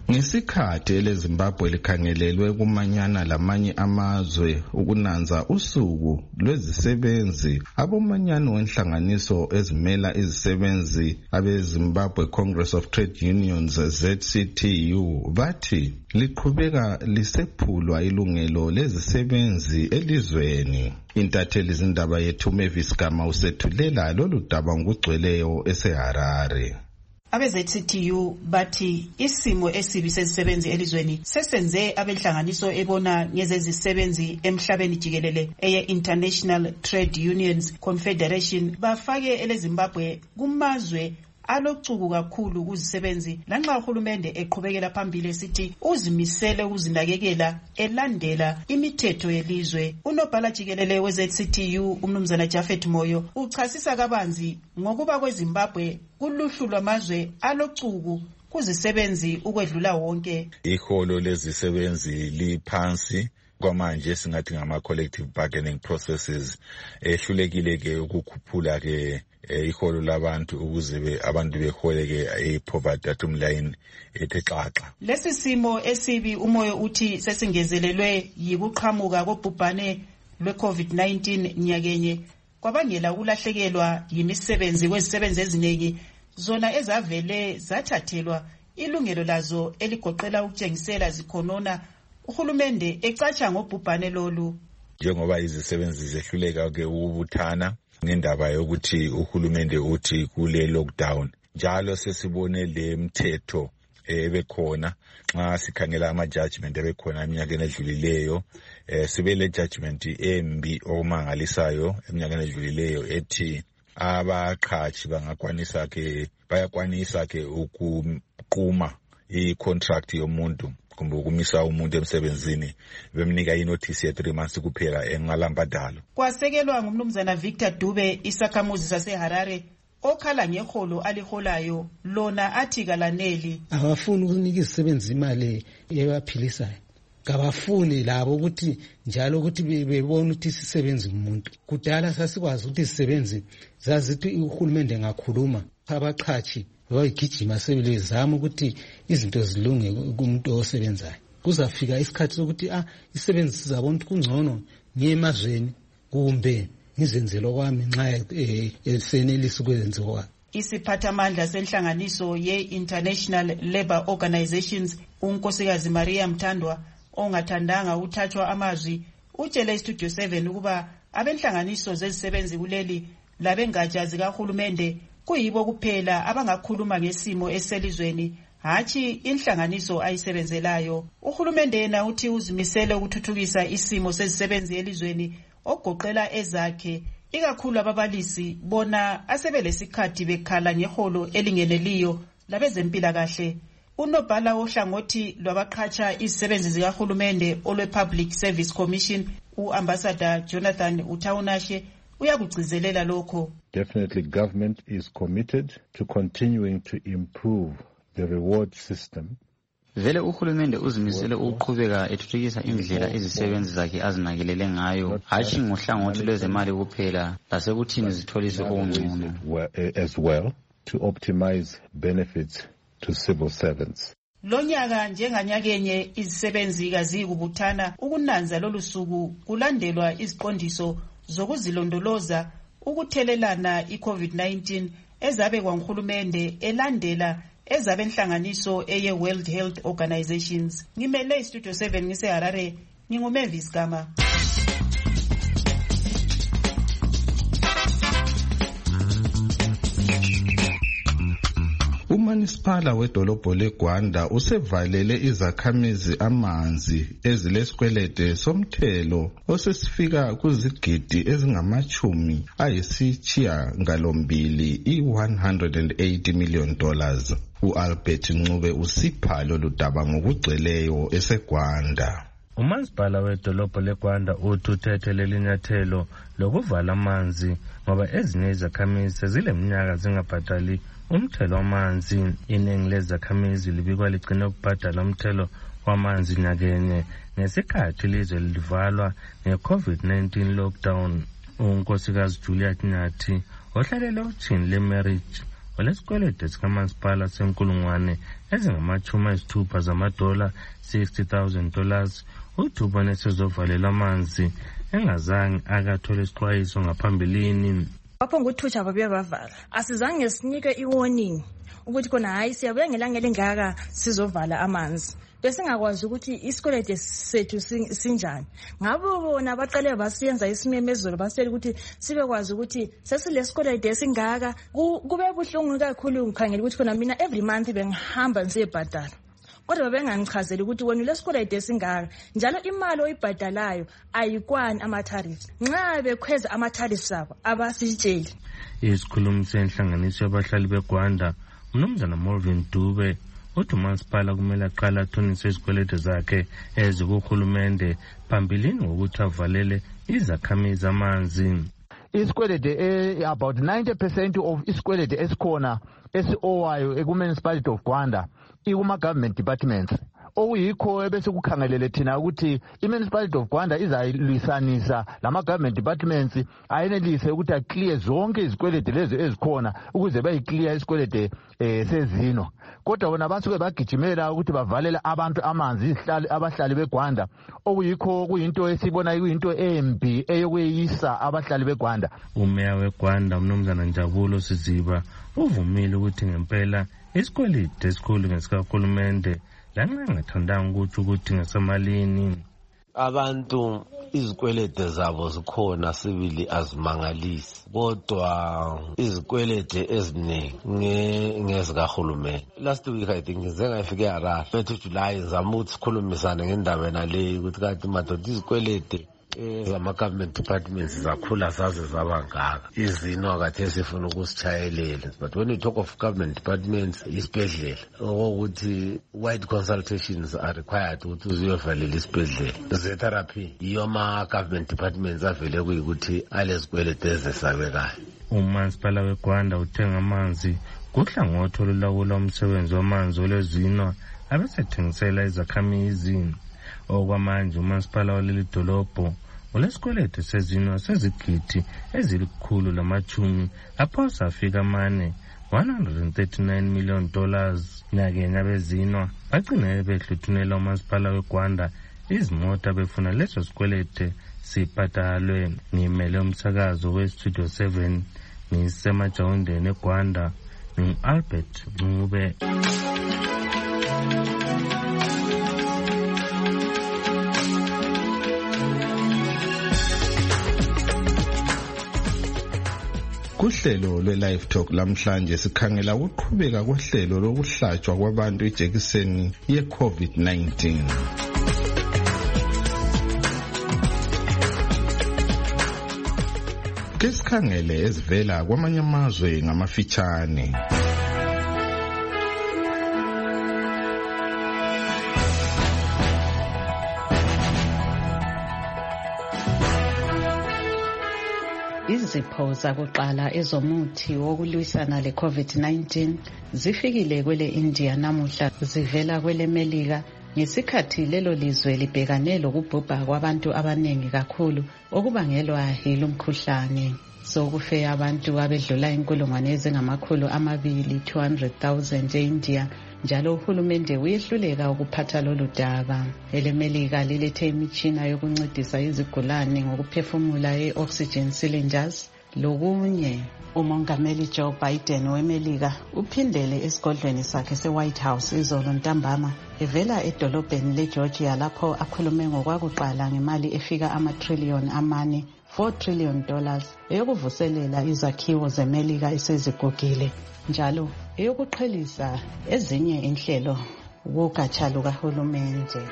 Ngesikhathi eleZimbabwe likhangelelwe kumanyana lamanye amazwe ukunanza usuku lwezisebenzi, abomanyano wenhlanganiso ezimela izisebenzi abeZimbabwe Congress of Trade Unions ZCTU bathi liqhubeka lisephulwa ilungelo lezisebenzi elizweni. Intatheli zindaba yethu Mavis Gama usethulela lolu daba ngokugcweleyo eseHarare. Abe-ZCTU bathi isimo esibi sezisebenzi elizweni sesenze abenhlanganiso ebona ngezezisebenzi emhlabeni jikelele eye-International Trade Unions Confederation bafake eleZimbabwe kumazwe alochuku kakhulu kuzisebenzi, lanxa uhulumende eqhubekela phambili esithi uzimisele ukuzinakekela elandela imithetho yelizwe. Unobhala jikelele we-ZCTU umnumzana Japhet Moyo uchasisa kabanzi ngokuba kweZimbabwe kuluhlu lwamazwe alochuku kuzisebenzi ukwedlula wonke. Iholo lezisebenzi liphansi kwamanje singathi ngama-collective bargaining processes ehlulekile ke ukukhuphula ke iholo labantu ukuze abantu behole ke i-poverty line ethe xaxa. Lesi simo esibi umoyo uthi sesingezelelwe yikuqhamuka kobhubhane lwe-COVID-19 nyakenye kwabangela ukulahlekelwa yimisebenzi kwezisebenzi eziningi, zona ezavele zathathelwa ilungelo lazo eligoqela ukutshengisela zikhonona, uhulumende ecatsha ngobhubhane lolu. Njengoba izisebenzi zehluleka ke ukubuthana ngendaba yokuthi uhulumende uthi kule lockdown, njalo sesibone le mthetho ebekhona nxa sikhangela ama-judgment ebekhona eminyakeni edlulileyo, sibe le judgment embi omangalisayo eminyakeni edlulileyo ethi abaqhatshi bayakwanisa ke ukuquma i-contract yomuntu kumbe ukumisa umuntu emsebenzini bemnika inothisi ye-3 months kuphela engalambadalo. Kwasekelwa ngumnumzana Victor Dube isakhamuzi saseHarare okhala ngeholo aliholayo, lona athi kalaneli. Abafuni ukunika izisebenzi imali ebaphilisayo, kabafuni labo ukuthi njalo ukuthi bebone ukuthi isisebenzi umuntu. Kudala sasikwazi ukuthi isisebenzi zazithi uhulumende ngakhuluma, abaqhatshi bayigijima sebelezama ukuthi izinto zilunge kumuntu osebenzayo. Kuzafika isikhathi sokuthi isebenzi sizabona ukuthi kungcono ngiyemazweni kumbe ngizenzelo kwami nxa esenelisa ukwenziwa. Isiphathamandla senhlanganiso ye-International Labour Organizations unkosikazi Maria Mthandwa ongathandanga uthathwa amazwi utshele iStudio 7 ukuba abenhlanganiso zezisebenzi kuleli labengatsha zikahulumende kuyibo kuphela abangakhuluma ngesimo eselizweni, hathi inhlanganiso ayisebenzelayo. Uhulumende yena uthi uzimisele ukuthuthukisa isimo sezisebenzi elizweni ogoqela ezakhe, ikakhulu ababalisi bona asebelesikhathi bekhala ngeholo elingeneliyo labezempilakahle. Unobhala wohlangothi lwabaqhatsha izisebenzi zikahulumende olwe-Public Service Commission u-Ambassador Jonathan Utawunashe uyakugcizelela lokho. Definitely government is committed to continuing to improve the reward system. Vele uhulumende uzimisele ukuqhubeka ethuthukisa indlela izisebenzi zakhe azinakelele ngayo, hashi ngohlangothi lwezemali kuphela, lasekuthini zitholise okungcono. As well to optimize benefits to civil servants. Lonyaka njenganyakenye izisebenzi kazikubuthana ukunanza lolu suku kulandelwa iziqondiso zokuzilondoloza ukuthelelana i-COVID-19 ezabe kwaNhulumende elandela ezabenhlanganiso eye-World Health Organizations. Ngimele iStudio 7 ngiseHarare, nginguMavis Gama. Umanisipala wedolobho leGwanda usevalele izakhamizi amanzi ezilesikwelede somthelo osesifika kuzigidi ezingama-80 $180 million. U-Albert Ncube usipha lolu daba ngokugcweleyo eseGwanda. Umanisipala wedolobho leGwanda uthi uthethe leli nyathelo lokuvala amanzi ngoba ezinye izakhamizi sezileminyaka zingabhadali umthelo wamanzi. Iningi lezakhamizi libikwa ligcine ukubhadala umthelo wamanzi nyakenye ngesikhathi ilizwe livalwa nge-COVID-19 lockdown. Unkosikazi Juliet Nyathi ohlalele uthini le-marriage walesikwelede sikamasipala senkulungwane ezingama-60 zamadola, $60,000. uDube sezovalela amanzi engazange akathole isixwayiso ngaphambilini. Bapho nguthutsha babebavala, asizange sinike i-warning ukuthi khona hayi siyabuya ngelanga elingaka sizovala amanzi. Besingakwazi ukuthi isikwelede sethu sinjani. Ngabo bona baqale basiyenza isimemezelo basitshela ukuthi sibekwazi ukuthi sesilesikwelede esingaka. Kube buhlungu kakhulu ngikhangela ukuthi khona mina every month bengihamba ngisebhadala. Kodwa babengangichazeli ukuthi wena lesikwelede esingaka njalo imali oyibhadalayo ayikwani ama-tariffs. Nxa bekhweza ama-tariffs abo abasitsheli. Isikhulumi senhlanganiso yabahlali beGwanda uMnumzana Morvin Dube uthi umasipala kumele aqala athonise izikwelede zakhe ezikuhulumende phambilini ngokuthi avalele izakhamizi amanzi. Isikwelede about 90% of isikwelede esikhona esi-owayo ekuMunicipality of Gwanda ikuma-government departments. Okuyikho ebese kukhangelele thina ukuthi i-Municipality of Gwanda izayilwisanisa lama-government departments ayenelise ukuthi aclear zonke izikwelede lezo ezikhona ukuze bayiclear isikwelede sezino. Kodwa bona basuke bagijimela ukuthi bavalele abantu amanzi abahlali beGwanda, okuyikho kuyinto esibona kuyinto embi eyokuyisa abahlali beGwanda. Umeya weGwanda uMnumzana Njabulo Siziba uvumile ukuthi ngempela isikwelede esikhulu ngesikahulumende lanxa ngathandanga ukuthi ngasemalini. Abantu izikwelede zabo zikhona sibili azimangalisi, kodwa izikwelede eziningi ngezikahulumende. Last week I think ngize ngafika eHarare 20 July ngizama ukuthi sikhulumisane ngendaba nale ukuthi kanti madoda izikwelede zama-government departments zakhula zaze zabangaka. Izino akathe sifuna ukusitshayelela. But when we talk of government departments, isibhedlela ukuthi wide consultations are required ukuthi uziyovalela isibhedlela. Zetherapy iyo ama-government departments avele kuyikuthi alezikwelede ezesabekayo. Umasipala weGwanda uthenga amanzi kuhlangothi olulawula umsebenzi wamanzi olwezinwa abesethengisela izakhamizi. Okwamanje umasipala waleli dolobho ulesikwelede sezinwa sezigidi ezilikhulu aphosa afika $139 million. Nyakeni abezinwa bagcine behluthunela umasipala weGwanda izimota befuna leso sikwelede sibhadalwe. Ngimele umsakazo weStudio 7 ngisemajawundeni eGwanda ngu-Albert Ncube. Kuhlelo lwe-Live Talk lamhlanje sikhangela ukuqhubeka kohlelo lokuhlatshwa kwabantu ijekiseni ye-COVID-19. Ke sikhangele ezivela kwamanye amazwe ngamafitshane. Izipho zakuqala ezomuthi wokulwisana le-COVID-19 zifikile kwele India namuhla zivela kwele Melika ngesikhathi lelo lizwe libhekane lokubhubha kwabantu abaningi kakhulu okubangelwa yilomkhuhlane. Sokufe abantu abedlula 200,000 e-India njalo uhulumende uyehluleka ukuphatha lolu daba. EleMelika lilethe imitshina yokuncedisa izigulane ngokuphefumula e-oxygen cylinders lokunye. Umongameli Joe Biden weMelika uphindele esigodlweni sakhe se-White House izolo ntambama evela edolobheni leGeorgia lapho akhulume ngokwakuqala ngemali efika ama-trillion amane $4 trillion eyokuvuselela izakhiwo zeMelika esezigugile njalo eyokuqhelisa ezinye inhlelo kugatsha lukahulumende.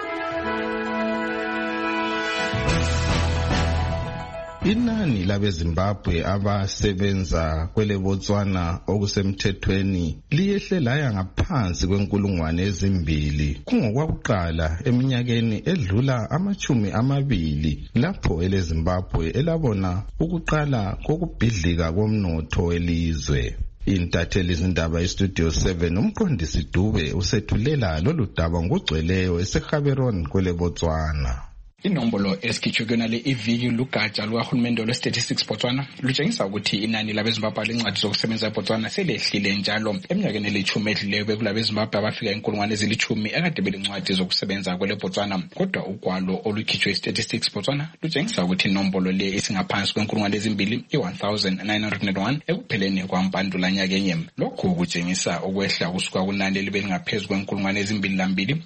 Inani labeZimbabwe abasebenza kwele Botswana okusemthethweni liyehle laya ngaphansi kwe2,000 kungokwakuqala eminyakeni edlula 20 lapho eleZimbabwe elabona ukuqala kokubhidlika komnotho welizwe. Intatheli izindaba eStudio 7 umqondisi Dube usethulela lolu daba ngogcweleyo eseGaborone kwele Botswana. Inombolo esikhitshwe kuyonale iviki lugatsha lukahulumende lwe-Statistics Botswana lutshengisa ukuthi inani labeZimbabwe lencwadi zokusebenza eBotswana selehlile njalo eminyakeni elithumi edluleyo bekulabeZimbabwe abafika 10,000 akade belencwadi zokusebenza kwele Botswana. Kodwa ugwalo olukhitshwe i-Statistics Botswana lutshengisa ukuthi inombolo le isingaphansi 2,000 1,901 ekupheleni kwaMpandula nyaka enye. Lokhu kutshengisa ukwehla kusuka kunani elibelingaphezu 2,202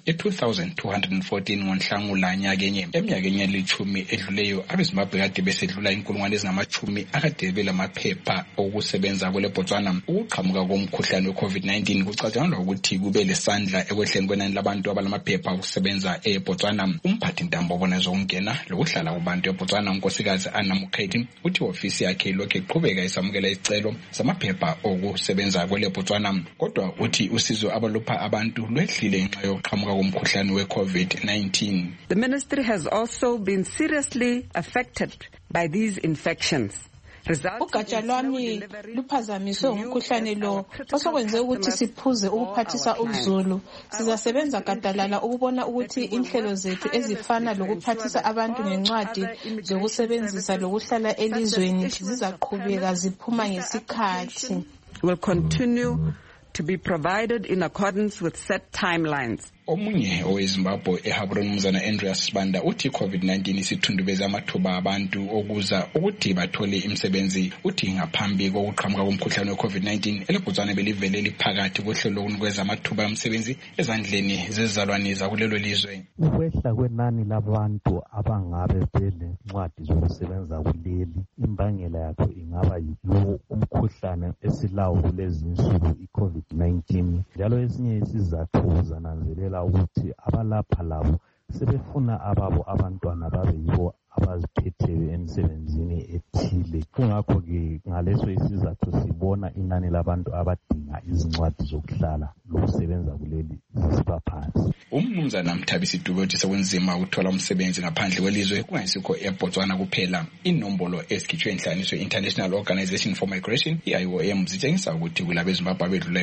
e-2,214 ngoNhlangula nyaka enye. Eminyakeni elithumi edluleyo abeZimbabwe kade besedlula 10,000 akade belamaphepha okusebenza kwele Botswana. Ukuqhamuka komkhuhlane we-COVID-19 kucatshangelwa ukuthi kube lesandla ekwehleni kwenani labantu abalamaphepha okusebenza eBotswana. Umphathi ntambo obona zokungena lokuhlala kubantu eBotswana unkosikazi Anna Mukheti uthi ofisi yakhe ilokhu iqhubeka isamukela isicelo samaphepha okusebenza kwele Botswana, kodwa uthi usizo abalupha abantu lwehlile ngenxa yokuqhamuka komkhuhlane we-COVID-19. The ministry has also been seriously affected by these infections. Ugatsha lwami luphazamiswe ngumkhuhlane lo osokwenze ukuthi siphuze ukuphathisa uzulu. Sizasebenza gadalala ukubona ukuthi inhlelo zethu ezifana lokuphathisa abantu ngencwadi zokusebenzisa lokuhlala elizweni zizaqhubeka ziphuma ngesikhathi. Will continue to be provided in accordance with set timelines. Omunye oweZimbabwe eHabron Mzana Andreas Sibanda uthi COVID-19 isithundubeza amathuba abantu okuza ukuthi bathole imisebenzi. Uthi ngaphambi kokuqhamuka komkhuhlane we-COVID-19 eleBotswana belivele liphakathi kohlelo lokunikeza amathuba omsebenzi ezandleni zezizalwane zakulelo lizwe. Ukwehla kwenani labantu abangabe belencwadi zokusebenza kuleli imbangela yakho ingaba yiwo umkhuhlane esilawo kulezi insuku i-COVID-19. Njalo esinye isizathu zananzelela ukuthi abalapha labo sebefuna ababo abantwana babe yibo abaziphetheyo emsebenzini ethile. Kungakho-ke ngaleso isizathu sibona inani labantu abadinga izincwadi zokuhlala lokusebenza kuleli zisiba phansi. Umnumzana Mthabisi Dube uthi sekunzima ukuthola umsebenzi ngaphandle kwelizwe kungayisikho eBotswana kuphela. Inombolo esikhitshwe inhlanganiso International Organization for Migration i-IOM zitshengisa ukuthi kulabeZimbabwe abedlula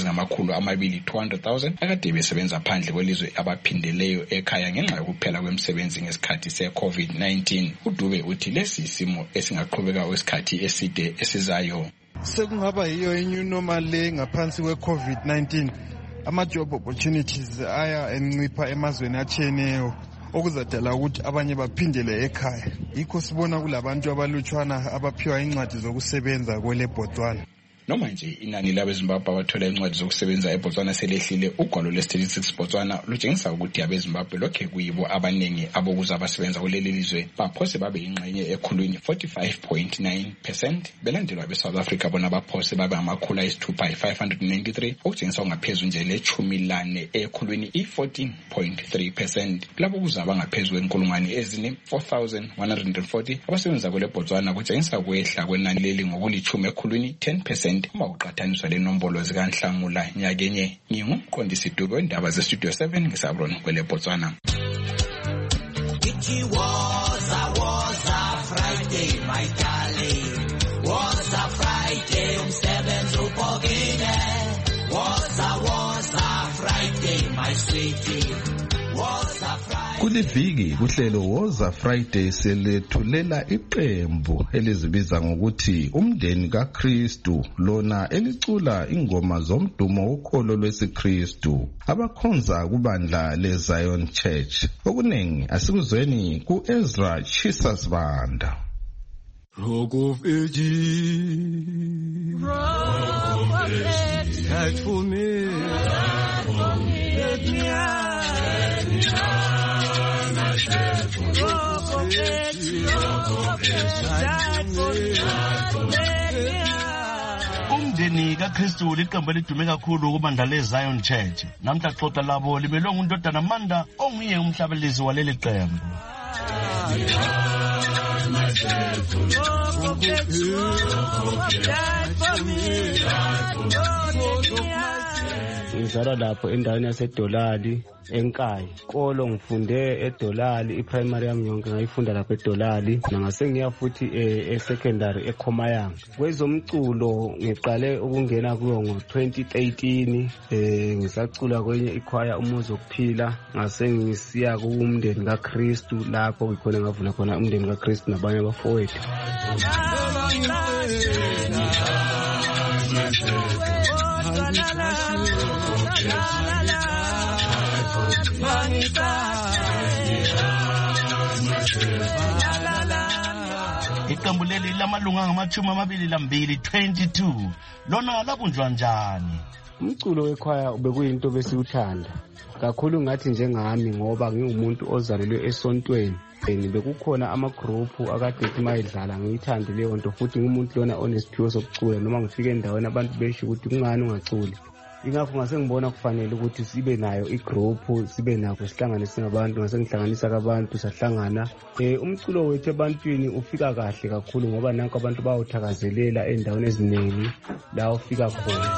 200,000 akade besebenza phandle kwelizwe abaphindeleyo ekhaya ngenxa yokuphela kwemisebenzi ngesikhathi se-COVID-19. uDube uthi lesi isimo esingaqhubeka kwesikhathi eside esizayo. Sekungaba yiyo i-new normal le ngaphansi kwe-COVID-19. Ama-job opportunities aya encipha emazweni atshiyeneyo okuzadala ukuthi abanye baphindele ekhaya. Yikho sibona kulabantu abalutshwana abaphiwa incwadi zokusebenza kwele Botswana. Noma nje inani labeZimbabwe abathola incwadi zokusebenza eBotswana selehlile, ugwalo lwe-Statistics Botswana lutshengisa ukuthi abeZimbabwe lokhe kuyibo abaningi abokuza abasebenza kuleli lizwe baphose babe ingxenye ekhulwini 45.9%, belandelwa abeSouth Africa bona baphose babe amakhulu ayisithupha 593 okutshengisa ungaphezu nje lechumi lane ekhulwini i-14.3%. Labo kuza abangaphezu kwenkulungwane ezine 4,140 abasebenza kwele Botswana kutshengisa ukwehla kwenani leli ngokulichumi ekhulwini 10%. Uma uqhathaniswa le nombolo zikaNhlangula nyaka enye. Ngingumqondisi Dube wendaba zeStudio 7 ngeSabron kwele Botswana. It was a Friday, my darling. Was a Friday, umsebenzi ubhokile. Was a Friday, my sweetie. Was a Friday. Kuliviki kuhlelo Woza Friday selethulela iqembu elizibiza ngokuthi umndeni kaKristu, lona elicula ingoma zomdumo wokholo lwesiKristu abakhonza kubandla leZion Church. Okunengi asikuzweni kuEzra Chisasibanda. Rock of Ages, fight for me, let me Umndeni kaKristu liqembu elidume kakhulu kubandla leZion Church. Namhla xoxa labo libelwe nguNdodana Manda onguye umhlabelisi waleli qembu. Since ngizalwa lapho endaweni yaseDolali eNkayi. Kolo ngifunde eDolali, iprimary yami yonke ngayifunda lapho eDolali, ngase ngiya futhi e-secondary eKhomayanga. Kwezomculo ngiqale ukungena kuyo ngo-2013, ngisacula kwenye ikhwaya Umuzi Wokuphila, ngase ngisiya kumndeni kaKristu, lapho ngikhona ngavula khona umndeni kaKristu nabanye abafowethu. Iqembu leli lamalunga angama-22 22 lona labunjwa njani? Umculo wekhwaya bekuyinto besiwuthanda kakhulu ngathi njengami, ngoba ngingumuntu ozalelwe esontweni. Bekukhona amagroupu akade ethi mayidlala ngiyithande leyo nto, futhi ngumuntu lona onesiphiwo sokucula. Noma ngifike endaweni abantu besho ukuthi kungani ungaculi, ingakho ngase ngibona kufanele ukuthi sibe nayo igroupu, sibe nakho sihlangane singabantu. Ngase ngihlanganisa abantu, sahlangana. Umculo wethu ebantwini ufika kahle kakhulu, ngoba nanko abantu bawuthakazelela endaweni eziningi la ufika khona.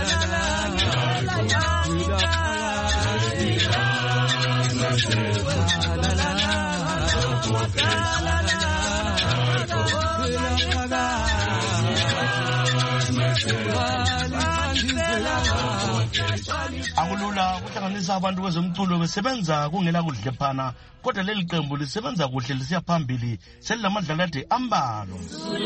Akulula ukuhlanganisa abantu kwezomculo besebenza kungela kudlephana, kodwa leli qembu lisebenza kuhle, lisiya phambili, selilamadlala ade ambalo.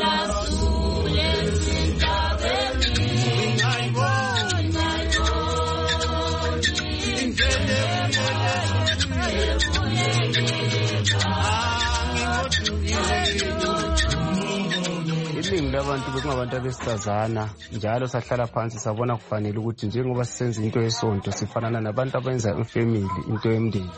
Iningi labantu bekungabantu abesifazana, njalo sahlala phansi sabona kufanele ukuthi njengoba sisenza into yesonto sifanana nabantu abenza ifamily, into yemndeni.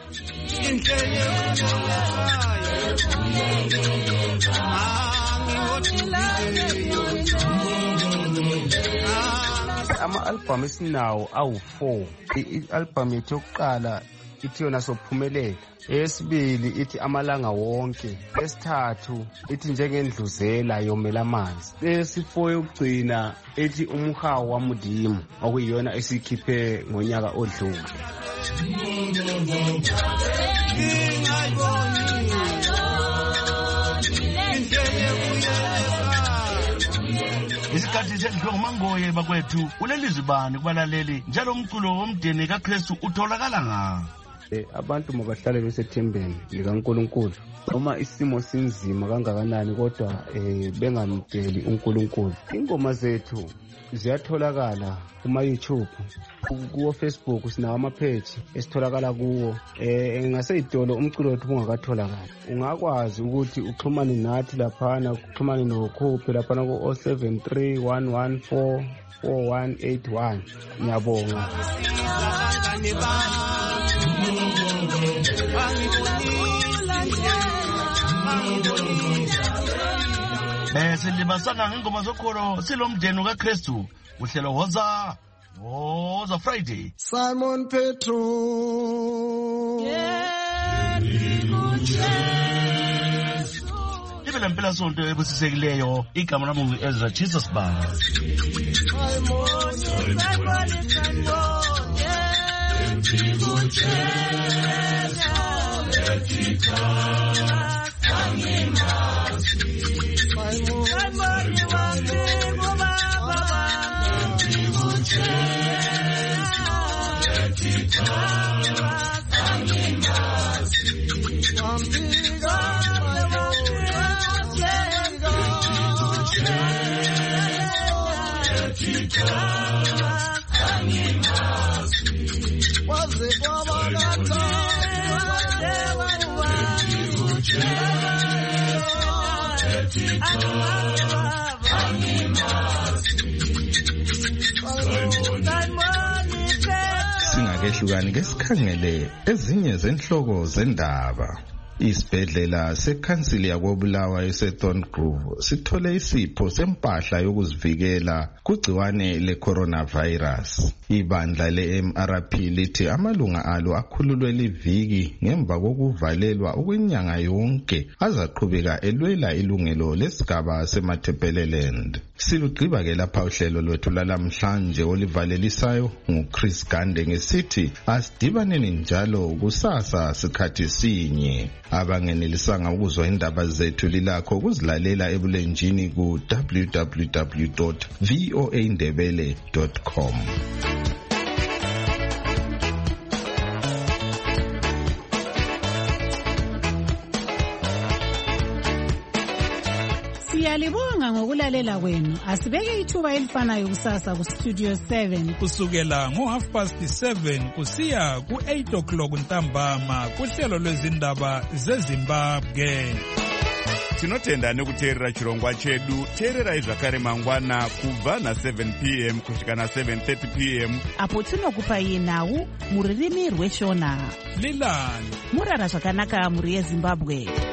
Ama-albhamu esinawo awu-4. I-albhamu yethu yokuqala ithi yona Sophumelela, eyesibili ithi Amalanga Wonke, esithathu ithi Njengendluzela Yomela Amanzi, eyesifo yokugcina ithi Umhawu Wamudimu, okuyiyona esikhiphe ngonyaka odlule. Isikhathi sendlo Mangoye bakwethu, ulelizwi bani kubalaleli njalo umculo womndeni kaKristu utholakala nga? Abantu mabahlale besethembeni likaNkulunkulu, noma isimo sinzima kangakanani, kodwa bengamdeli uNkulunkulu. Ingoma zethu ziyatholakala kuma-YouTube, kuwo-Facebook sinawo amapage esitholakala kuwo. Ngaseyitolo umculo wethu ungakatholakali, ungakwazi ukuthi uxhumane nathi laphana, uxhumane nokhuphe laphana ku-073 114 4181. Ngiyabonga. Silibasana ngengoma zokholo silomndeni kaKristu, uhlelo Woza Friday. Simon Petro, libe lempela sonto ebusisekileyo. Igama lami ngu-Ezra Jesus Banga. Singakehlukani ke sikhangele ezinye zenhloko zendaba. Isibhedlela sekhansili yakobulawa eSethorn Grove sithole isipho sempahla yokuzivikela kugciwane le-coronavirus. Ibandla le-MRP lithi amalunga alo akhululwe liviki ngemva kokuvalelwa okwenyanga yonke azaqhubeka elwela ilungelo lesigaba seMatabeleland. Silugqiba-ke lapha uhlelo lwethu lalamhlanje olivalelisayo nguChris Gande ngesithi asidibaneni njalo kusasa sikhathi sinye. Abangenelisanga ukuzwa indaba zethu lilakho ukuzilalela ebulenjini ku www.voaindebele.com. Siyalibonga ngokulalela kwenu. Asibeke ithuba elifanayo kusasa ku Studio 7 kusukela ngo7:30 kusiya ku8 ntambama kuhlelo lwezindaba zeZimbabwe. Tinotenda nekuteerera chirongwa chedu. Teererai zvakare mangwana kubva na7 p.m. kusvika na7:30 p.m. apo tinokupai nhau mururimi rweshona. Lilani murara zvakanaka muri yeZimbabwe.